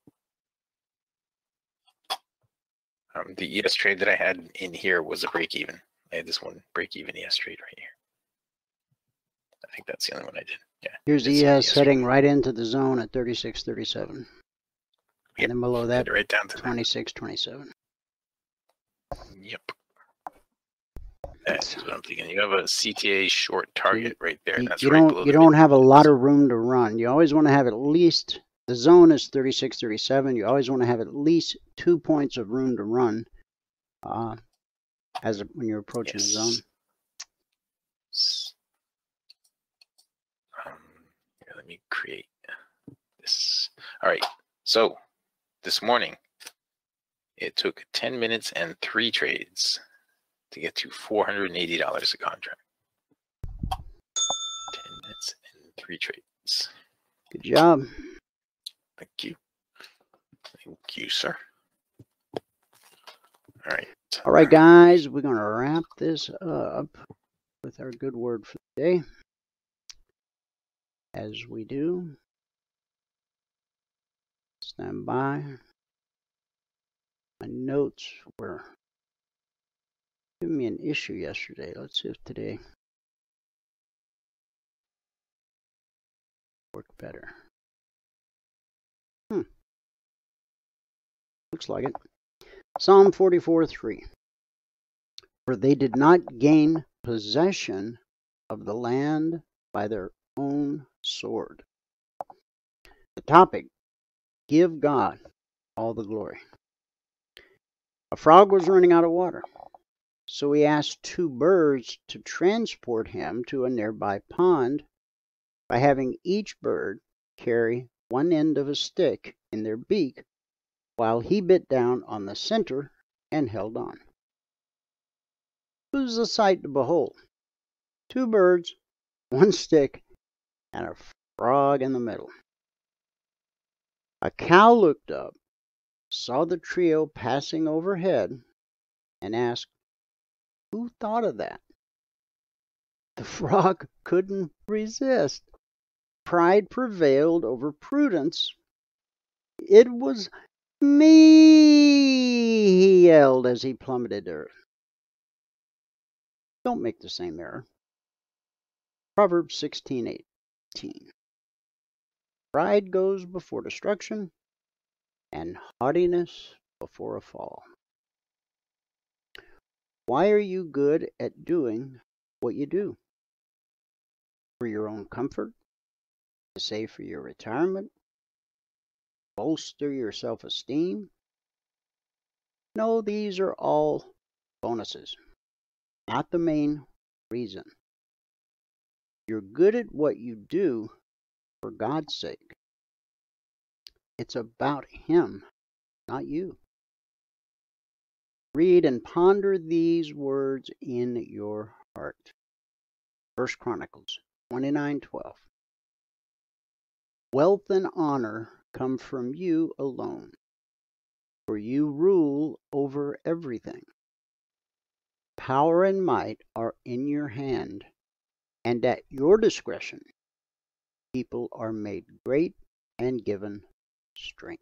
Um, the E S trade that I had in here was a break even. I had this one break even E S trade right here. I think that's the only one I did. Yeah. Here's the E S heading right into the zone at thirty-six thirty-seven. Yep. And then below that, right down to twenty-six twenty-seven. Yep. That's what I'm thinking. You have a C T A short target right there. And that's you right don't below you the don't have a lot of room to run. You always want to have at least, the zone is thirty-six thirty-seven. You always want to have at least two points of room to run uh, as a, when you're approaching yes. the zone. Um, here, let me create this. All right. So this morning, it took ten minutes and three trades to get to four hundred eighty dollars a contract. ten minutes and three trades. Good job. Thank you. Thank you, sir. All right. All right, guys, we're going to wrap this up with our good word for the day. As we do, stand by. My notes were giving me an issue yesterday. Let's see if today work better. Hmm. Looks like it. Psalm forty-four three. For they did not gain possession of the land by their own sword. The topic, give God all the glory. A frog was running out of water, so he asked two birds to transport him to a nearby pond by having each bird carry one end of a stick in their beak while he bit down on the center and held on. It was a sight to behold. Two birds, one stick, and a frog in the middle. A cow looked up, saw the trio passing overhead, and asked, "Who thought of that?" The frog couldn't resist. Pride prevailed over prudence. "It was me," he yelled as he plummeted to earth. Don't make the same error. Proverbs sixteen eighteen. Pride goes before destruction, and haughtiness before a fall. Why are you good at doing what you do? For your own comfort? To save for your retirement? Bolster your self-esteem? No, these are all bonuses, not the main reason. You're good at what you do for God's sake. It's about Him, not you. Read and ponder these words in your heart. First Chronicles twenty-nine twelve. Wealth and honor come from you alone, for you rule over everything. Power and might are in your hand, and at your discretion, people are made great and given strength.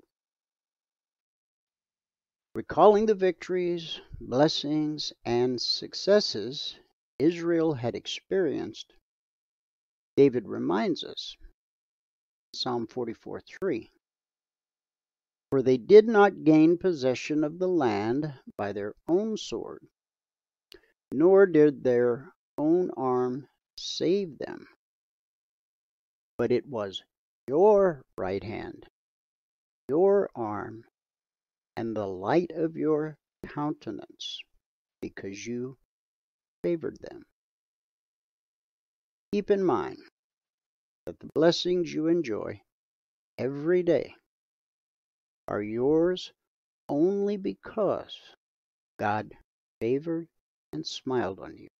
Recalling the victories, blessings, and successes Israel had experienced, David reminds us, Psalm forty-four three, for they did not gain possession of the land by their own sword, nor did their own arm save them, but it was your right hand, your arm, and the light of your countenance, because you favored them. Keep in mind that the blessings you enjoy every day are yours only because God favored and smiled on you.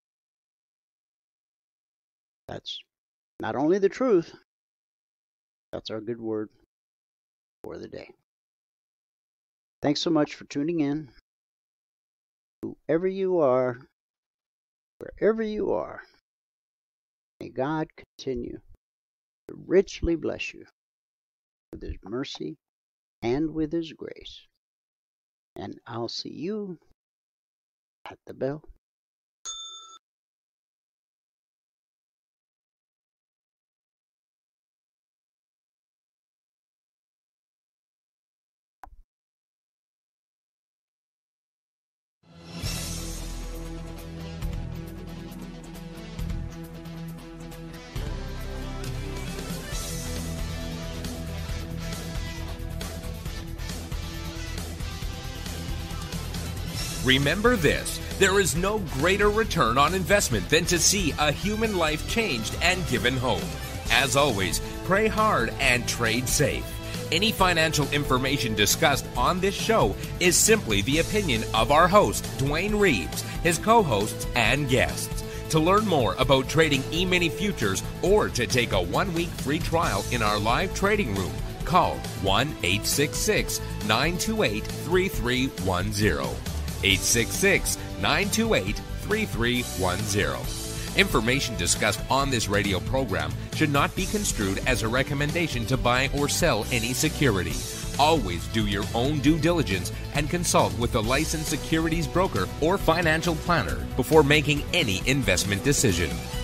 That's not only the truth, that's our good word for the day. Thanks so much for tuning in. Whoever you are, wherever you are, may God continue to richly bless you with His mercy and with His grace. And I'll see you at the bell. Remember this, there is no greater return on investment than to see a human life changed and given hope. As always, pray hard and trade safe. Any financial information discussed on this show is simply the opinion of our host, Dwayne Reeves, his co-hosts, and guests. To learn more about trading E-mini futures or to take a one-week free trial in our live trading room, call one eight six six, nine two eight, three three one zero. eight six six, nine two eight, three three one zero. Information discussed on this radio program should not be construed as a recommendation to buy or sell any security. Always do your own due diligence and consult with a licensed securities broker or financial planner before making any investment decision.